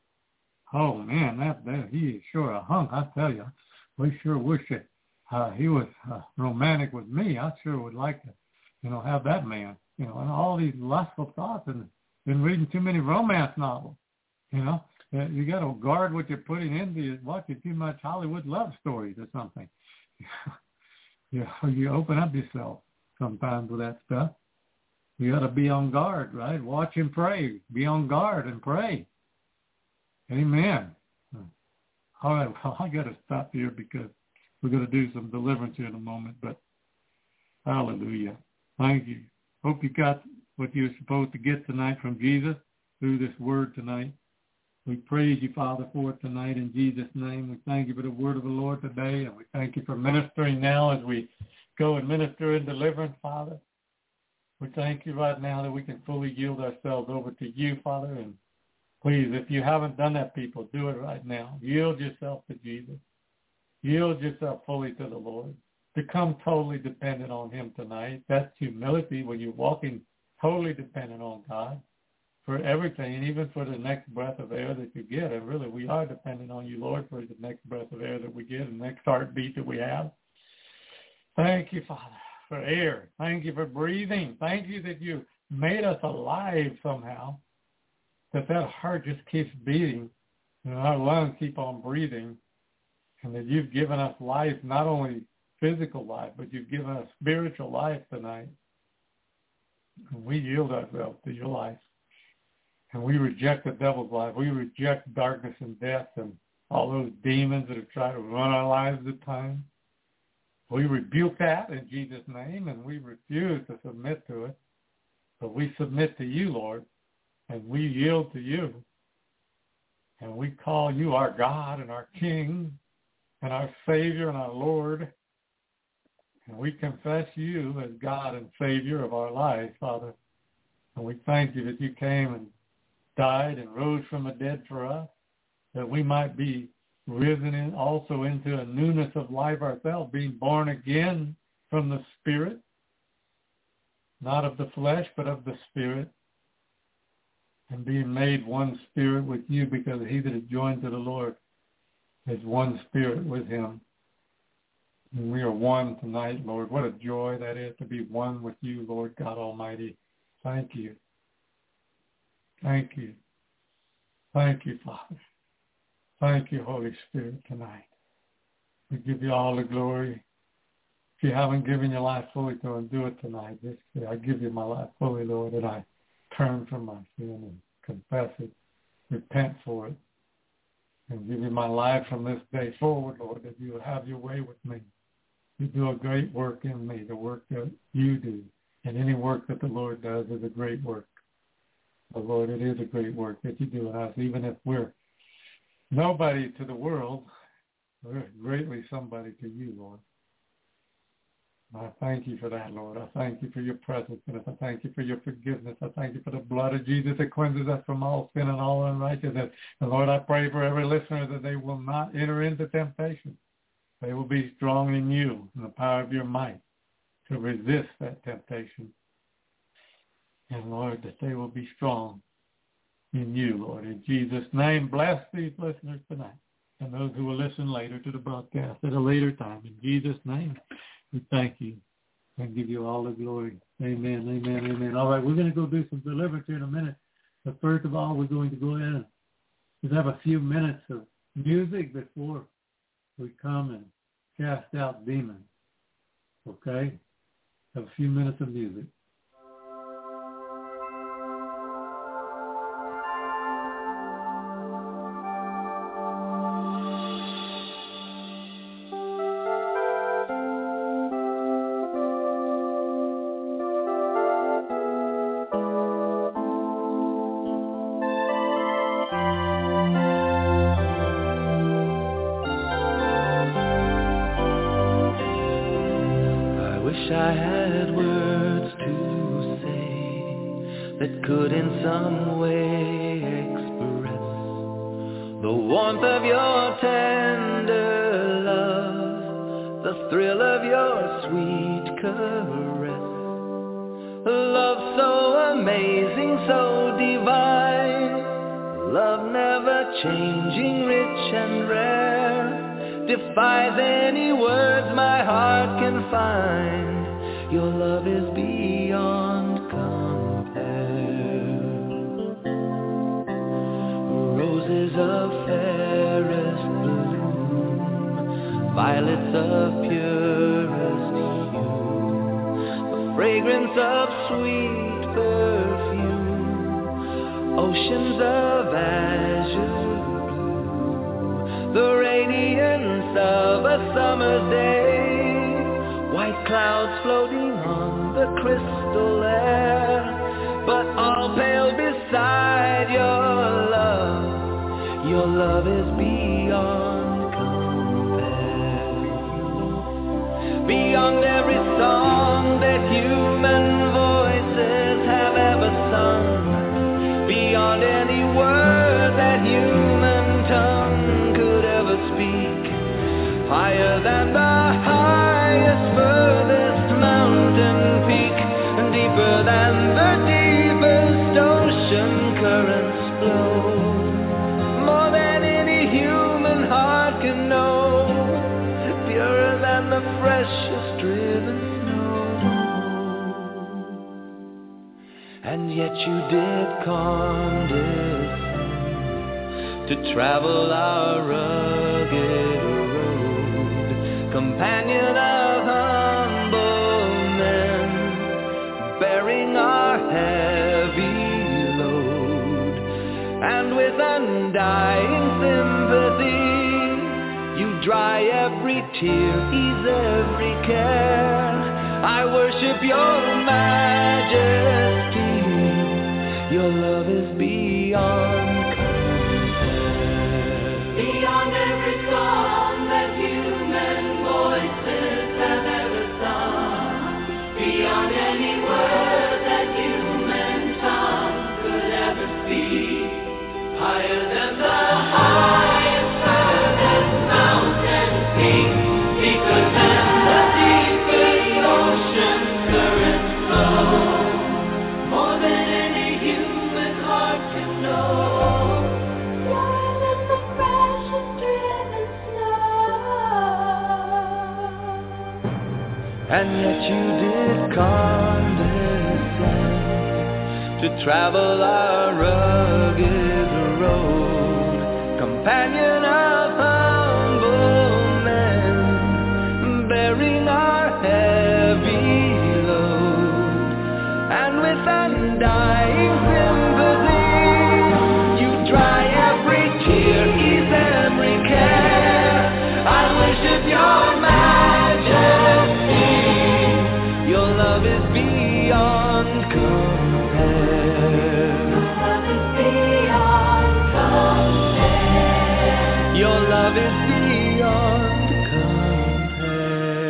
S2: Oh, man, that, that he is sure a hunk, I tell you. We sure wish that uh, he was uh, romantic with me. I sure would like to, you know, have that man. You know, and all these lustful thoughts, and been reading too many romance novels. You know, you got to guard what you're putting into you. Watching too much Hollywood love stories or something. you you open up yourself sometimes with that stuff. You got to be on guard, right? Watch and pray. Be on guard and pray. Amen. All right, well, I got to stop here because we're going to do some deliverance here in a moment. But hallelujah. Thank you. Hope you got what you're supposed to get tonight from Jesus through this word tonight. We praise you, Father, for it tonight in Jesus' name. We thank you for the word of the Lord today, and we thank you for ministering now as we go and minister in deliverance, Father. We thank you right now that we can fully yield ourselves over to you, Father. And please, if you haven't done that, people, do it right now. Yield yourself to Jesus. Yield yourself fully to the Lord. Become totally dependent on him tonight. That's humility when you're walking totally dependent on God for everything, and even for the next breath of air that you get. And really, we are dependent on you, Lord, for the next breath of air that we get and the next heartbeat that we have. Thank you, Father, for air. Thank you for breathing. Thank you that you made us alive somehow, that that heart just keeps beating, and our lungs keep on breathing. and that you've given us life, not only physical life, but you've given us spiritual life tonight. And we yield ourselves to your life. And we reject the devil's life. We reject darkness and death and all those demons that have tried to run our lives at times. We rebuke that in Jesus' name, and we refuse to submit to it. But we submit to you, Lord, and we yield to you. And we call you our God and our King and our Savior and our Lord. And we confess you as God and Savior of our lives, Father. And we thank you that you came and died and rose from the dead for us, that we might be risen in also into a newness of life ourselves, being born again from the Spirit, not of the flesh, but of the Spirit, and being made one spirit with you, because he that is joined to the Lord is one spirit with him. And we are one tonight, Lord. What a joy that is to be one with you, Lord God Almighty. Thank you. Thank you. Thank you, Father. Thank you, Holy Spirit, tonight. We give you all the glory. If you haven't given your life fully to him, do it tonight. Just say, I give you my life fully, Lord, and I turn from my sin and confess it, repent for it, and give you my life from this day forward, Lord, that you will have your way with me. You do a great work in me, the work that you do. And any work that the Lord does is a great work. But Lord, it is a great work that you do in us. Even if we're nobody to the world, we're greatly somebody to you, Lord. And I thank you for that, Lord. I thank you for your presence in us. I thank you for your forgiveness. I thank you for the blood of Jesus that cleanses us from all sin and all unrighteousness. And Lord, I pray for every listener that they will not enter into temptation. They will be strong in you and the power of your might to resist that temptation. And Lord, that they will be strong in you, Lord. In Jesus' name, bless these listeners tonight and those who will listen later to the broadcast at a later time. In Jesus' name, we thank you and give you all the glory. Amen, amen, amen. All right, we're going to go do some deliverance here in a minute. But first of all, we're going to go in and just have a few minutes of music before we come and cast out demons. Okay? Have a few minutes of music.
S3: To travel our rugged road, companion of humble men, bearing our heavy load, and with undying sympathy, you dry every tear, ease every care. I worship your majesty, your love is beyond compare.
S1: Beyond every song that human voices have ever sung, beyond any word that human tongue could ever speak, higher than the highest furthest mountain peak, deeper than the deepest ocean current flow, more than any human heart can know. More than the precious driven snow.
S3: And yet you did condescend to travel our rugged road, companion of humble men, bearing our heavy load, and with undying sympathy, you dry every tear, ease every care. I worship your majesty, your love is beyond compare.
S1: Love is beyond compare.
S3: Your love is beyond compare.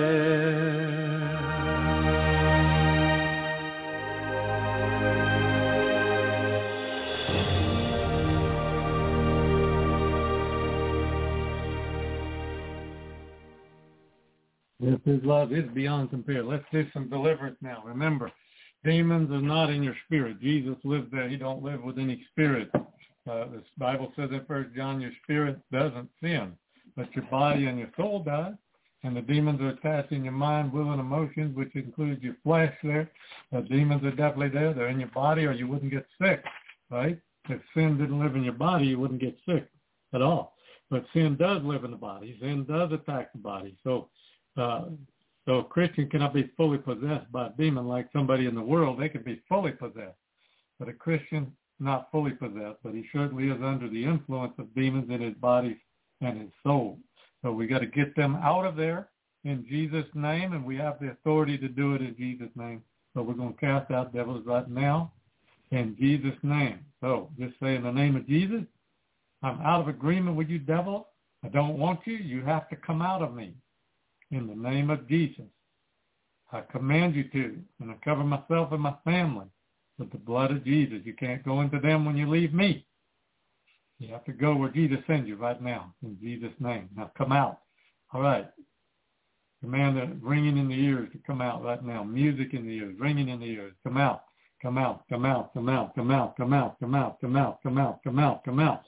S2: Yes, his love is beyond compare. Let's do some deliverance now. Remember, demons are not in your spirit. Jesus lives there. He don't live with any spirit. Uh, the Bible says in First John, your spirit doesn't sin, but your body and your soul does. And the demons are attached in your mind, will, and emotions, which includes your flesh there. The demons are definitely there. They're in your body, or you wouldn't get sick, right? If sin didn't live in your body, you wouldn't get sick at all. But sin does live in the body. Sin does attack the body. So Uh, so a Christian cannot be fully possessed by a demon like somebody in the world. They can be fully possessed. But a Christian, not fully possessed, but he certainly is under the influence of demons in his body and his soul. So we got to get them out of there in Jesus' name, and we have the authority to do it in Jesus' name. So we're going to cast out devils right now in Jesus' name. So just say, in the name of Jesus, I'm out of agreement with you, devil. I don't want you. You have to come out of me. In the name of Jesus, I command you to, and I cover myself and my family with the blood of Jesus. You can't go into them when you leave me. You have to go where Jesus sends you right now, in Jesus' name. Now come out. All right. Command the ringing in the ears to come out right now. Music in the ears, ringing in the ears. Come out, come out, come out, come out, come out, come out, come out, come out, come out, come out, come out.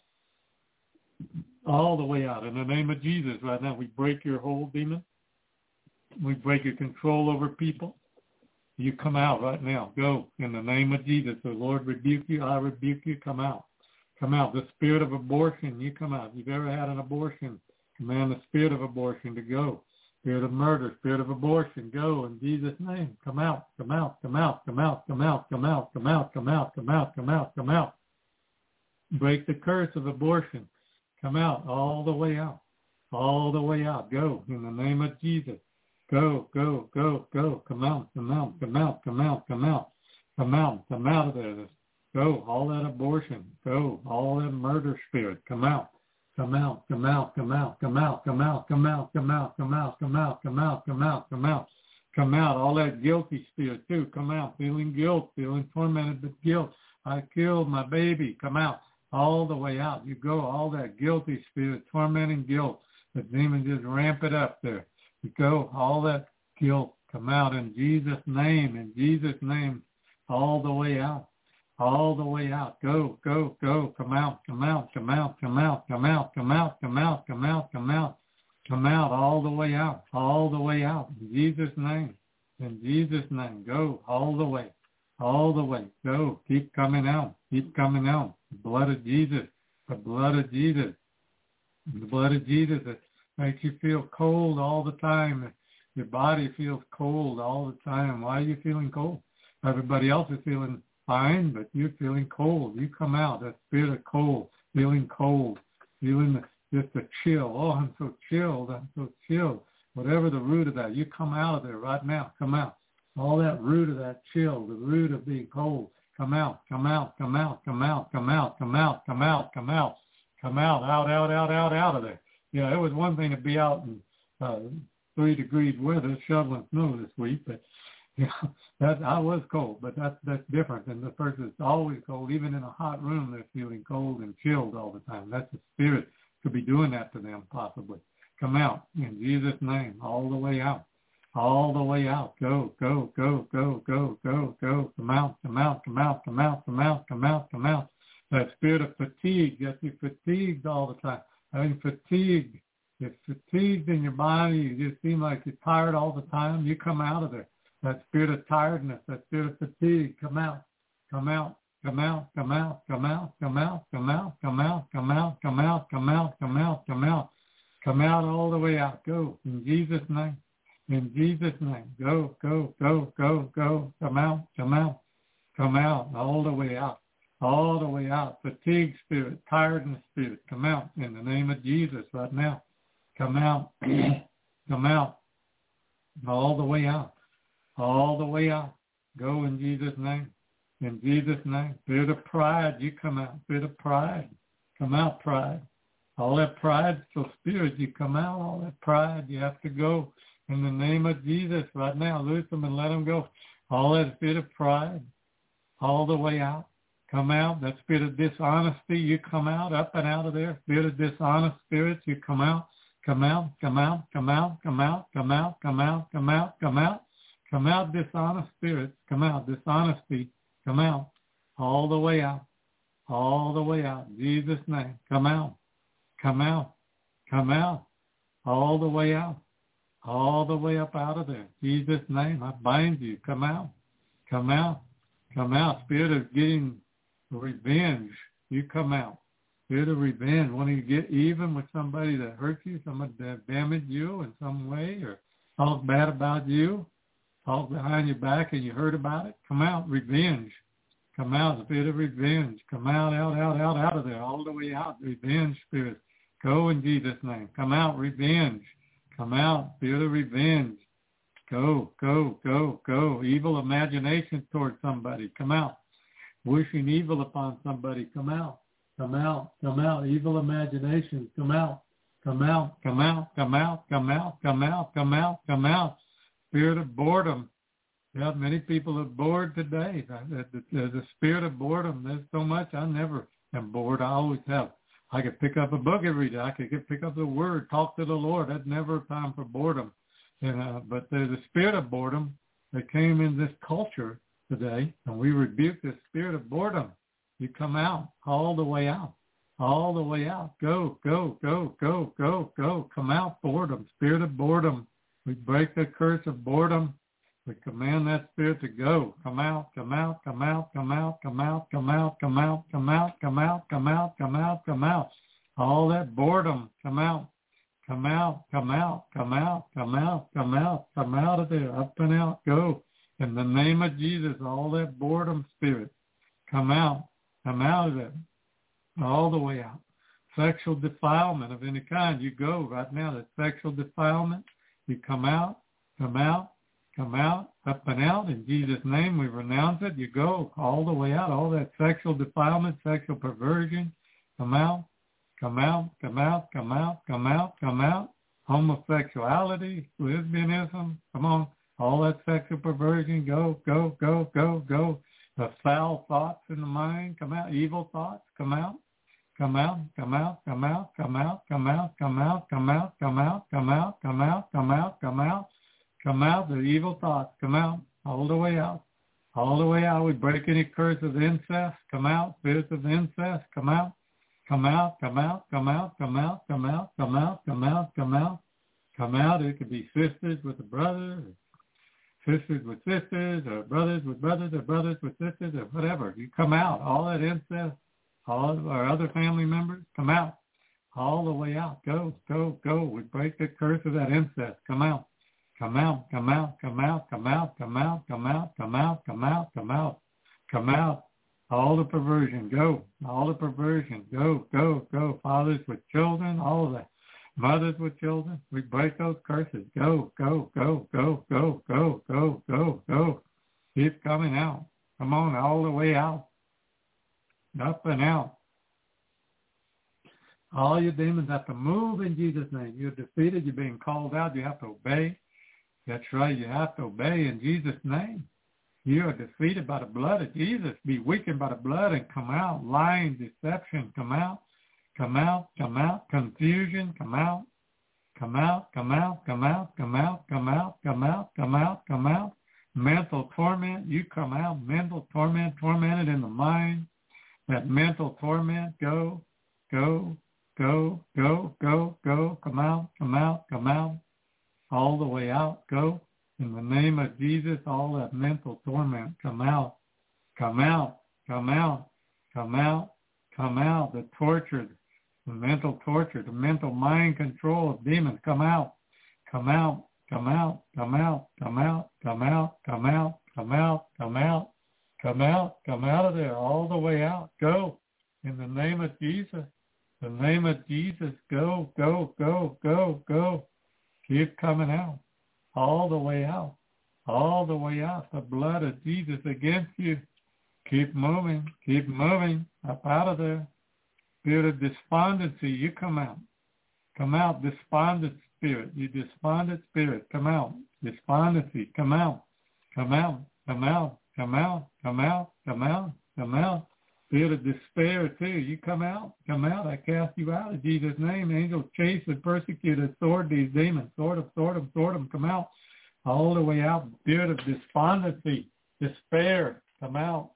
S2: All the way out. In the name of Jesus right now, we break your hold, demon. We break your control over people. You come out right now. Go in the name of Jesus. The Lord rebuke you. I rebuke you. Come out. Come out. The spirit of abortion, you come out. If you've ever had an abortion, command the spirit of abortion to go. Spirit of murder, spirit of abortion, go in Jesus' name. Come out. Come out. Come out. Come out. Come out. Come out. Come out. Come out. Come out. Come out. Come out. Break the curse of abortion. Come out. All the way out. All the way out. Go in the name of Jesus. Go, go, go, go. Come out, come out, come out, come out, come out. Come out, come out of there. Go, all that abortion. Go, all that murder spirit. Come out, come out, come out, come out, come out, come out, come out, come out, come out, come out, come out, come out, come out. Come out, all that guilty spirit too. Come out, feeling guilt, feeling tormented with guilt. I killed my baby. Come out, all the way out. You go, all that guilty spirit, tormenting guilt. The demon just ramp it up there. You go, all that guilt, come out in Jesus' name, in Jesus' name, all the way out, all the way out. Go, go, go, come out, come out, come out, come out, come out, come out, come out, come out, come out, come out, all the way out, all the way out, in Jesus' name, in Jesus' name. Go, all the way, all the way. Go, keep coming out, keep coming out. The blood of Jesus, the blood of Jesus, the blood of Jesus. makes you feel cold all the time. Your body feels cold all the time. Why are you feeling cold? Everybody else is feeling fine, but you're feeling cold. You come out, that spirit of cold, feeling cold, feeling just a chill. Oh, I'm so chilled. I'm so chilled. Whatever the root of that, you come out of there right now. Come out. All that root of that chill, the root of being cold, come out, come out, come out, come out, come out, come out, come out, come out, come out, out, out, out, out, out of there. Yeah, it was one thing to be out in uh, three degrees weather shoveling snow this week, but yeah, that I was cold, but that's that's different than the person that's always cold. Even in a hot room, they're feeling cold and chilled all the time. That's the spirit could be doing that to them, possibly. Come out in Jesus' name, all the way out, all the way out. Go, go, go, go, go, go, go. Come out, come out, come out, come out, come out, come out, come out. That spirit of fatigue gets you fatigued all the time. Having fatigue, you're fatigued in your body. You just seem like you're tired all the time. You come out of there. That spirit of tiredness, that spirit of fatigue, come out, come out, come out, come out, come out, come out, come out, come out, come out, come out, come out, come out, come out, come out all the way out. Go in Jesus' name, in Jesus' name. Go, go, go, go, go. Come out, come out, come out all the way out, all the way out. Fatigue spirit, tiredness spirit, come out in the name of Jesus right now. Come out, come out, all the way out. All the way out. Go in Jesus' name. In Jesus' name. Spirit of pride, you come out. Spirit of pride. Come out, pride. All that prideful spirit, you come out. All that pride, you have to go. In the name of Jesus, right now, loose them and let them go. All that spirit of pride, all the way out. Come out. That spirit of dishonesty, you come out, up and out of there. Spirit of dishonest spirits, you come out. Come out, come out, come out, come out, come out, come out, come out, come out. Come out, dishonest spirits. Come out, dishonesty. Come out, all the way out, all the way out. In Jesus' name, come out, come out, come out, all the way out, all the way up out of there. In Jesus' name, I bind you. Come out, come out, come out. Spirit of getting revenge, you come out. Spirit of revenge, wanting to get even with somebody that hurt you, somebody that damaged you in some way or talked bad about you. Talk behind your back and you heard about it. Come out, revenge. Come out, spirit of revenge. Come out, out, out, out, out of there, all the way out. Revenge spirit. Go in Jesus' name. Come out, revenge. Come out, spirit of revenge. Go, go, go, go. Evil imaginations towards somebody. Come out. Wishing evil upon somebody. Come out. Come out. Come out. Evil imaginations. Come out. Come out. Come out. Come out. Come out. Come out. Come out. Come out. Spirit of boredom. Yeah, many people are bored today. The, the, the spirit of boredom, there's so much. I never am bored. I always have. I could pick up a book every day. I could get, pick up the word, talk to the Lord. That's never a time for boredom. And, uh, but there's a spirit of boredom that came in this culture today, and we rebuke the spirit of boredom. You come out, all the way out, all the way out. Go, go, go, go, go, go. Come out, boredom, spirit of boredom. We break the curse of boredom. We command that spirit to go. Come out, come out, come out, come out, come out, come out, come out, come out, come out, come out, come out, come out. All that boredom, come out, come out, come out, come out, come out, come out, come out of there, up and out, go. In the name of Jesus, all that boredom spirit, come out, come out of there, all the way out. Sexual defilement of any kind, you go right now. That sexual defilement, you come out, come out, come out, up and out. In Jesus' name, we renounce it. You go all the way out. All that sexual defilement, sexual perversion, come out, come out, come out, come out, come out, come out. Homosexuality, lesbianism, come on. All that sexual perversion, go, go, go, go, go. The foul thoughts in the mind, come out. Evil thoughts, come out. Come out, come out, come out, come out, come out, come out, come out, come out, come out, come out, come out, come out, come out. The evil thoughts, come out, all the way out, all the way out. We break any curse of incest, come out. Spirits of incest, come out, come out, come out, come out, come out, come out, come out, come out, come out, come out. It could be sisters with a brother, sisters with sisters, or brothers with brothers, or brothers with sisters, or whatever. You come out, all that incest. All of our other family members, come out. all the way out. Go, go, go. We break the curse of that incest. Come out. Come out, come out, come out, come out, come out, come out, come out, come out, come out, come out. All the perversion, go. All the perversion, go, go, go. Fathers with children, all the mothers with children. We break those curses. Go, go, go, go, go, go, go, go, go. Keep coming out. Come on, all the way out. Up and out. All your demons have to move in Jesus' name. You're defeated. You're being called out. You have to obey. That's right. You have to obey in Jesus' name. You are defeated by the blood of Jesus. Be weakened by the blood and come out. Lying, deception, come out. Come out, come out. Confusion, come out. Come out, come out, come out, come out, come out, come out, come out, come out. Mental torment, you come out. Mental torment, tormented in the mind. That mental torment, go, go, go, go, go, go. Come out, come out, come out. All the way out, go. In the name of Jesus, all that mental torment, come out, come out, come out, come out, come out. The torture, the mental torture, the mental mind control of demons, come out, come out, come out, come out, come out, come out, come out, come out, come out, come out, come out of there, all the way out, go. In the name of Jesus, the name of Jesus, go, go, go, go, go. Keep coming out, all the way out, all the way out. The blood of Jesus against you. Keep moving, keep moving, up out of there. Spirit of despondency, you come out. Come out, despondent spirit. You despondent spirit, come out. Despondency, come out, come out, come out, come out, come out, come out, come out. Spirit of despair too, you come out, come out. I cast you out in Jesus' name. Angels chase and persecute and sword these demons. Sword them, sword them, sword them, come out. All the way out. Spirit of despondency, despair, come out.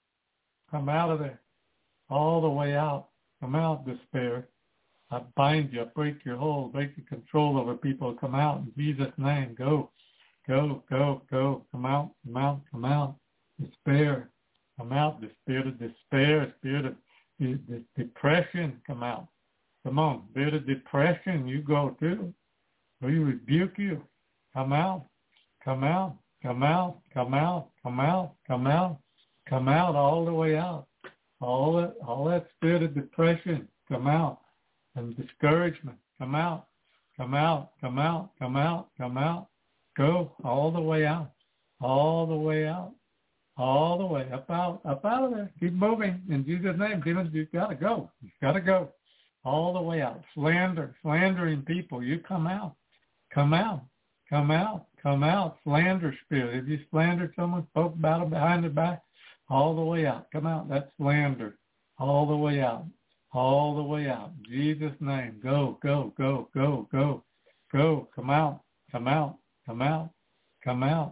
S2: Come out of there. All the way out. Come out, despair. I bind you, I break your hold, break the control over people. Come out in Jesus' name. Go, go, go, go. Come out, come out, come out. Despair. Come out, the spirit of despair, spirit of de- de- depression, come out. Come on, spirit of depression, you go too. We rebuke you. Come out, come out, come out, come out, come out, come out, come out, all the way out. All that, all that spirit of depression, come out. And discouragement, come out, come out, come out, come out, come out. Go all the way out, all the way out. All the way up out, up out of there. Keep moving in Jesus' name. Demons, you've got to go. You've got to go. All the way out. Slander, slandering people. You come out. Come out. Come out. Come out. Slander spirit. If you slandered someone, spoke about them behind their back, all the way out. Come out. That's slander. All the way out. All the way out. In Jesus' name. Go, go, go, go, go. Go. Come out. Come out. Come out. Come out.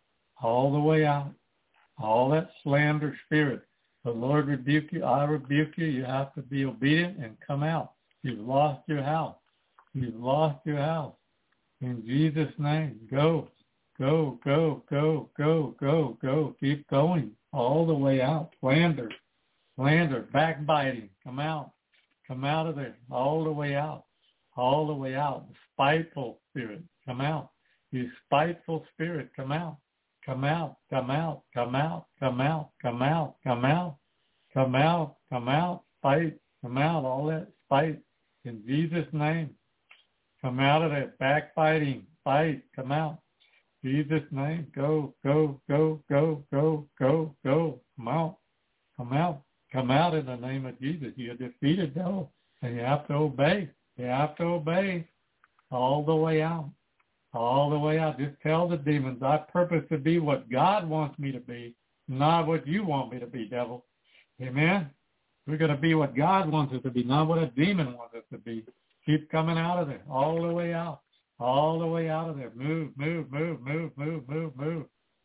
S2: All the way out. All that slander spirit. The Lord rebuke you. I rebuke you. You have to be obedient and come out. You've lost your house. You've lost your house. In Jesus' name, go, go, go, go, go, go, go. Keep going all the way out. Slander, slander, backbiting. Come out. Come out of there. All the way out. All the way out. Spiteful spirit. Come out. You spiteful spirit. Come out. Come out, come out, come out, come out, come out, come out, come out, come out, spite, come out, all that spite in Jesus' name. Come out of that backbiting, fight, come out. Jesus' name, go, go, go, go, go, go, go, come out, come out, come out in the name of Jesus. You're defeated, devil, and you have to obey. You have to obey all the way out. All the way out. Just tell the demons, I purpose to be what God wants me to be, not what you want me to be, devil. Amen? We're going to be what God wants us to be, not what a demon wants us to be. Keep coming out of there, all the way out, all the way out of there. Move, move, move, move, move, move, move.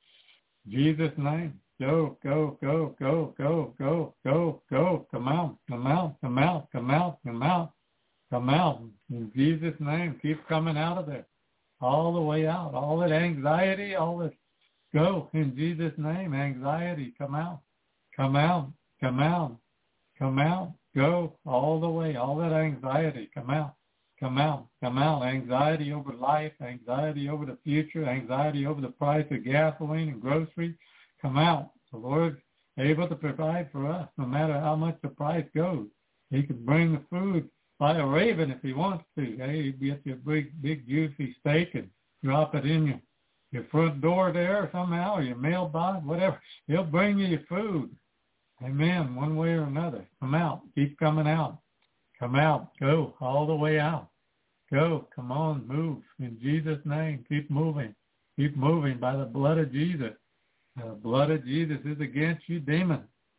S2: Jesus' name. Go, go, go, go, go, go, go, go. Come out, come out, come out, come out, come out, come out. In Jesus' name, keep coming out of there. All the way out, all that anxiety, all that, go in Jesus' name. Anxiety, come out, come out, come out, come out, Go all the way. All that anxiety, come out. Come out. Come out. Anxiety over life, anxiety over the future, anxiety over the price of gasoline and groceries. Come out. The Lord's able to provide for us no matter how much the price goes. He can bring the food by a raven if he wants to. Hey, you get your big, big juicy steak and drop it in your, your front door there somehow, or your mailbox, whatever. He'll bring you your food. Amen. One way or another. Come out. Keep coming out. Come out. Go all the way out. Go. Come on. Move. In Jesus' name. Keep moving. Keep moving by the blood of Jesus. The blood of Jesus is against you, demon.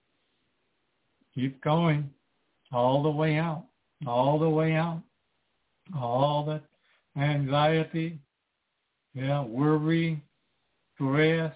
S2: Keep going. All the way out. All the way out. All the anxiety, yeah, worry, stress,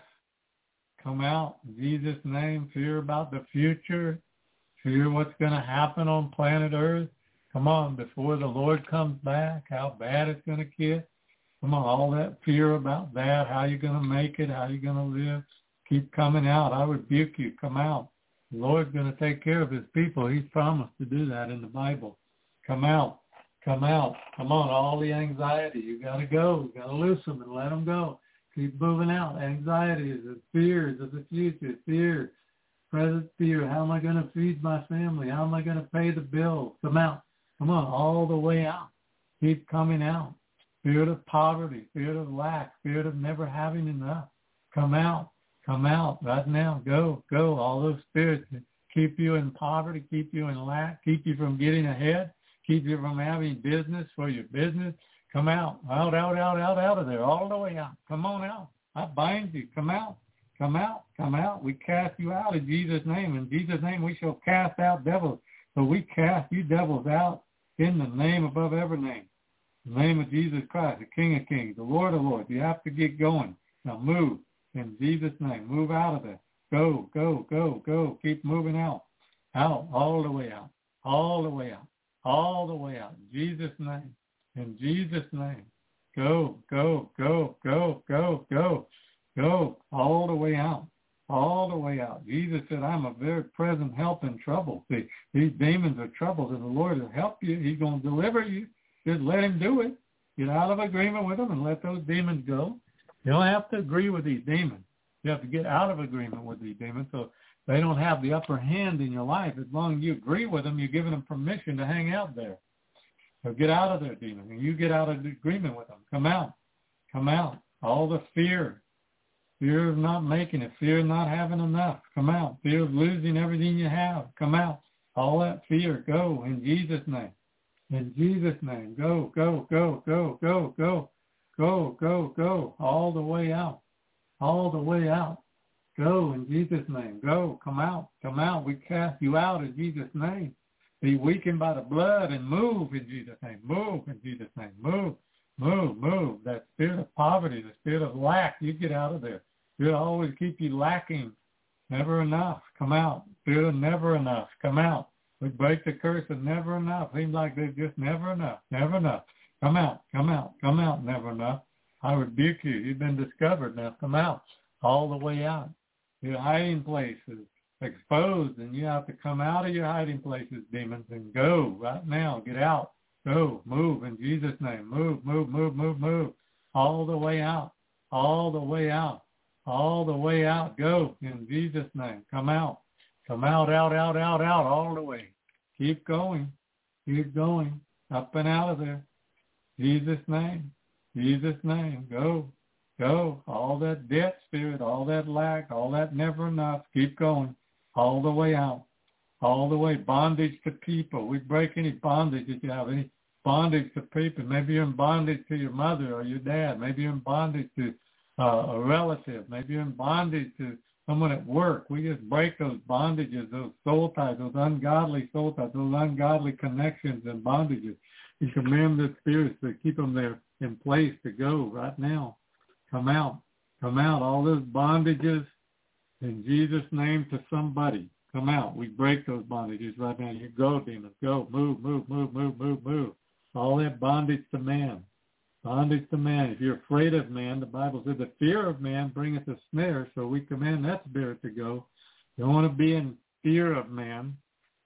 S2: come out in Jesus' name. Fear about the future. Fear what's going to happen on planet Earth. Come on, before the Lord comes back, how bad it's going to get. Come on, all that fear about that, how you're going to make it, how you're going to live. Keep coming out. I rebuke you. Come out. The Lord's going to take care of his people. He's promised to do that in the Bible. Come out. Come out. Come on, all the anxiety. You got to go. You got to loose them and let them go. Keep moving out. Anxieties and fears of the future. Fear. Present fear. How am I going to feed my family? How am I going to pay the bills? Come out. Come on, all the way out. Keep coming out. Spirit of poverty. Spirit of lack. Spirit of never having enough. Come out. Come out right now. Go. Go. All those spirits that keep you in poverty, keep you in lack, keep you from getting ahead, keep you from having business for your business. Come out. Out, out, out, out, out of there. All the way out. Come on out. I bind you. Come out. Come out. Come out. We cast you out in Jesus' name. In Jesus' name we shall cast out devils. So we cast you devils out in the name above every name. The name of Jesus Christ, the King of Kings, the Lord of Lords. You have to get going. Now move in Jesus' name. Move out of there. Go, go, go, go. Keep moving out. Out. All the way out. All the way out. All the way out. In Jesus' name. In Jesus' name. Go, go, go, go, go, go. Go. All the way out. All the way out. Jesus said, I'm a very present help in trouble. See, these demons are troubles, and the Lord will help you. He's going to deliver you. Just let him do it. Get out of agreement with him and let those demons go. You don't have to agree with these demons. You have to get out of agreement with these demons so they don't have the upper hand in your life. As long as you agree with them, you're giving them permission to hang out there. So get out of there, demons, and you get out of agreement with them. Come out. Come out. All the fear. Fear of not making it. Fear of not having enough. Come out. Fear of losing everything you have. Come out. All that fear, go in Jesus' name. In Jesus' name. Go, go, go, go, go, go, go, go, go. All the way out. All the way out. Go in Jesus' name. Go. Come out. Come out. We cast you out in Jesus' name. Be weakened by the blood and move in Jesus' name. Move in Jesus' name. Move. Move. Move. That spirit of poverty, the spirit of lack, you get out of there. It'll always keep you lacking. Never enough. Come out. Spirit of never enough. Come out. We break the curse of never enough. Seems like there's just never enough. Never enough. Come out. Come out. Come out. Never enough. I rebuke you. You've been discovered now. Come out. All the way out. Your hiding place is exposed, and you have to come out of your hiding places, demons, and go right now. Get out. Go. Move in Jesus' name. Move, move, move, move, move. All the way out. All the way out. All the way out. Go in Jesus' name. Come out. Come out, out, out, out, out, all the way. Keep going. Keep going. Up and out of there. Jesus' name. Jesus' name. Go. Go. All that debt spirit, all that lack, all that never enough. Keep going. All the way out. All the way. Bondage to people. We break any bondage if you have any bondage to people. Maybe you're in bondage to your mother or your dad. Maybe you're in bondage to uh, a relative. Maybe you're in bondage to someone at work. We just break those bondages, those soul ties, those ungodly soul ties, those ungodly connections and bondages. You command the spirits to keep them there in place to go right now. Come out. Come out. All those bondages in Jesus' name to somebody. Come out. We break those bondages right now. You go, demons. Go. Move, move, move, move, move, move. All that bondage to man. Bondage to man. If you're afraid of man, the Bible says the fear of man bringeth a snare, so we command that spirit to go. You don't want to be in fear of man.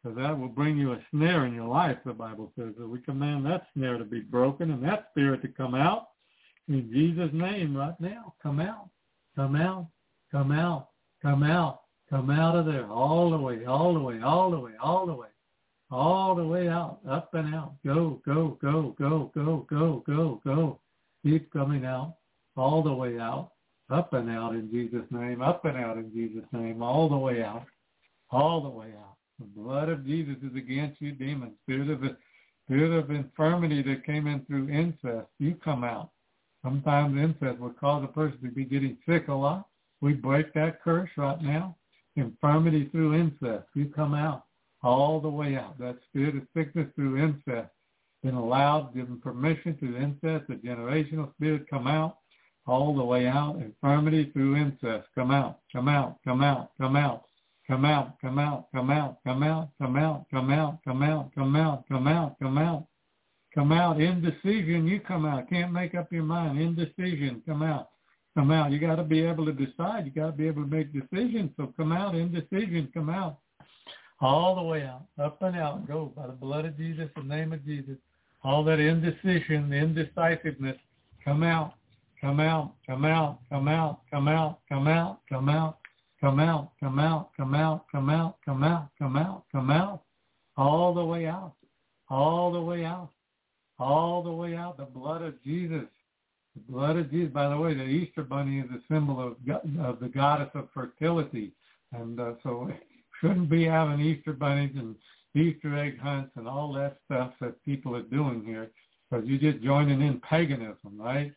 S2: So that will bring you a snare in your life, the Bible says. So we command that snare to be broken and that spirit to come out. In Jesus' name right now, come out, come out, come out, come out, come out of there, all the way, all the way, all the way, all the way, all the way out, up and out. Go, go, go, go, go, go, go, go. Keep coming out, all the way out, up and out in Jesus' name, up and out in Jesus' name, all the way out, all the way out. The blood of Jesus is against you, demons. Spirit of the spirit of infirmity that came in through incest, you come out. Sometimes incest will cause a person to be getting sick a lot. We break that curse right now. Infirmity through incest, you come out all the way out. That spirit of sickness through incest, been allowed, given permission through incest, the generational spirit come out all the way out. Infirmity through incest, come out, come out, come out, come out. Come out, come out, come out, come out, come out, come out, come out, come out, come out, come out, come out. Indecision, you come out. Can't make up your mind. Indecision, come out, come out. You got to be able to decide. You got to be able to make decisions. So come out. Indecision, come out. All the way out, up and out. Go by the blood of Jesus, the name of Jesus. All that indecision, indecisiveness, come out, come out, come out, come out, come out, come out, come out. Come out, come out, come out, come out, come out, come out, come out, all the way out, all the way out, all the way out, the blood of Jesus, the blood of Jesus. By the way, the Easter bunny is a symbol of, of the goddess of fertility, and uh, so we shouldn't be having Easter bunnies and Easter egg hunts and all that stuff that people are doing here, because you're just joining in paganism, right?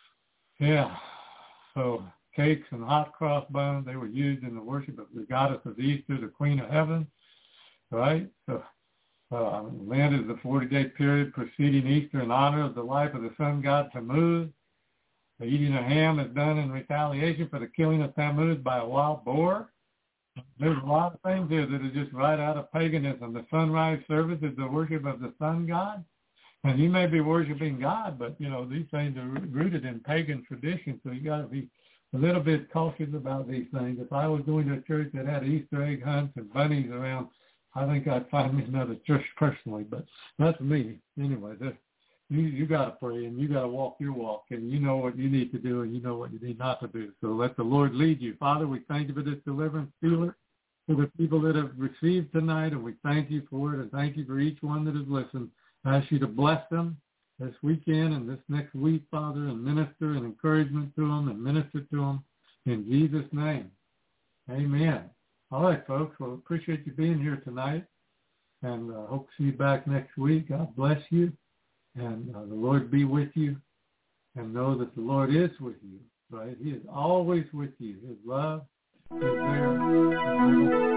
S2: Yeah, so cakes and hot cross buns, they were used in the worship of the goddess of Easter, the Queen of Heaven, right? So uh, Lent is the forty-day period preceding Easter in honor of the life of the sun god Tammuz. The eating of ham is done in retaliation for the killing of Tammuz by a wild boar. There's a lot of things here that are just right out of paganism. The sunrise service is the worship of the sun god. And you may be worshiping God, but, you know, these things are rooted in pagan tradition, so you got to be a little bit cautious about these things. If I was going to a church that had Easter egg hunts and bunnies around, I think I'd find me another church personally, but that's me. Anyway, that's, you you got to pray and you got to walk your walk, and you know what you need to do and you know what you need not to do. So let the Lord lead you. Father, we thank you for this deliverance, Steeler, for the people that have received tonight, and we thank you for it, and thank you for each one that has listened. I ask you to bless them this weekend and this next week, Father, and minister and encouragement to them and minister to them in Jesus' name. Amen. All right, folks. Well, appreciate you being here tonight, and uh, hope to see you back next week. God bless you, and uh, the Lord be with you, and know that the Lord is with you, right? He is always with you. His love is there.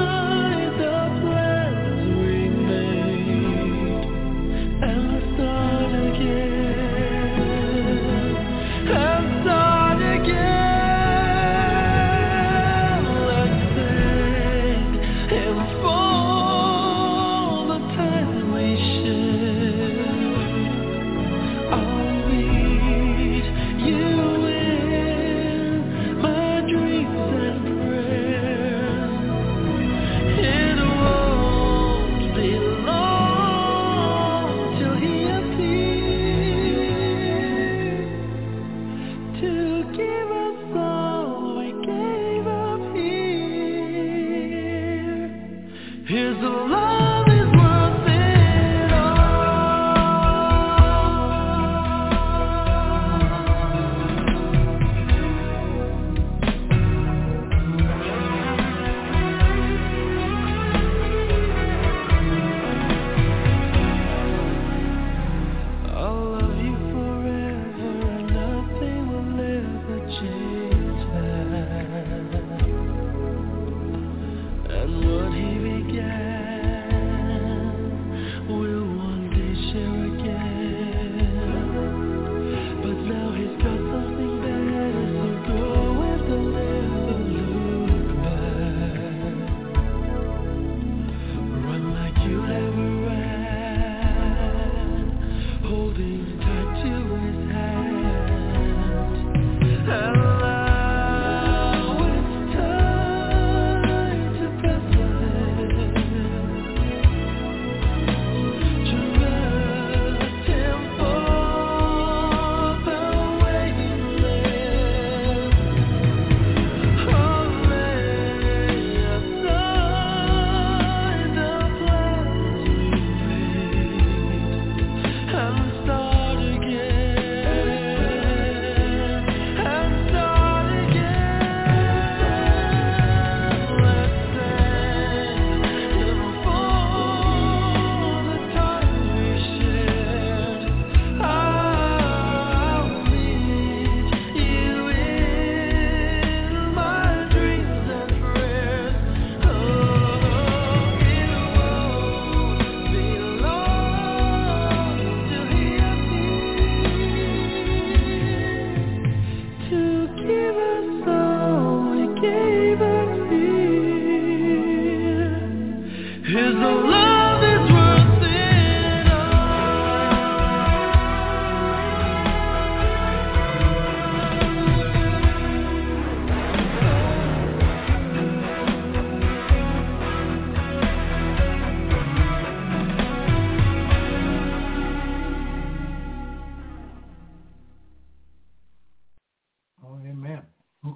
S3: And the sun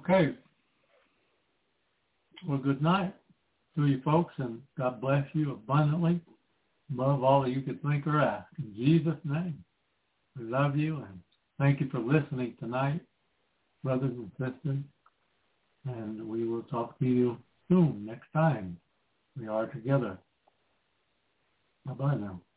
S2: Okay. Well, good night to you folks, and God bless you abundantly above all that you could think or ask. In Jesus' name, we love you, and thank you for listening tonight, brothers and sisters. And we will talk to you soon, next time we are together. Bye-bye now.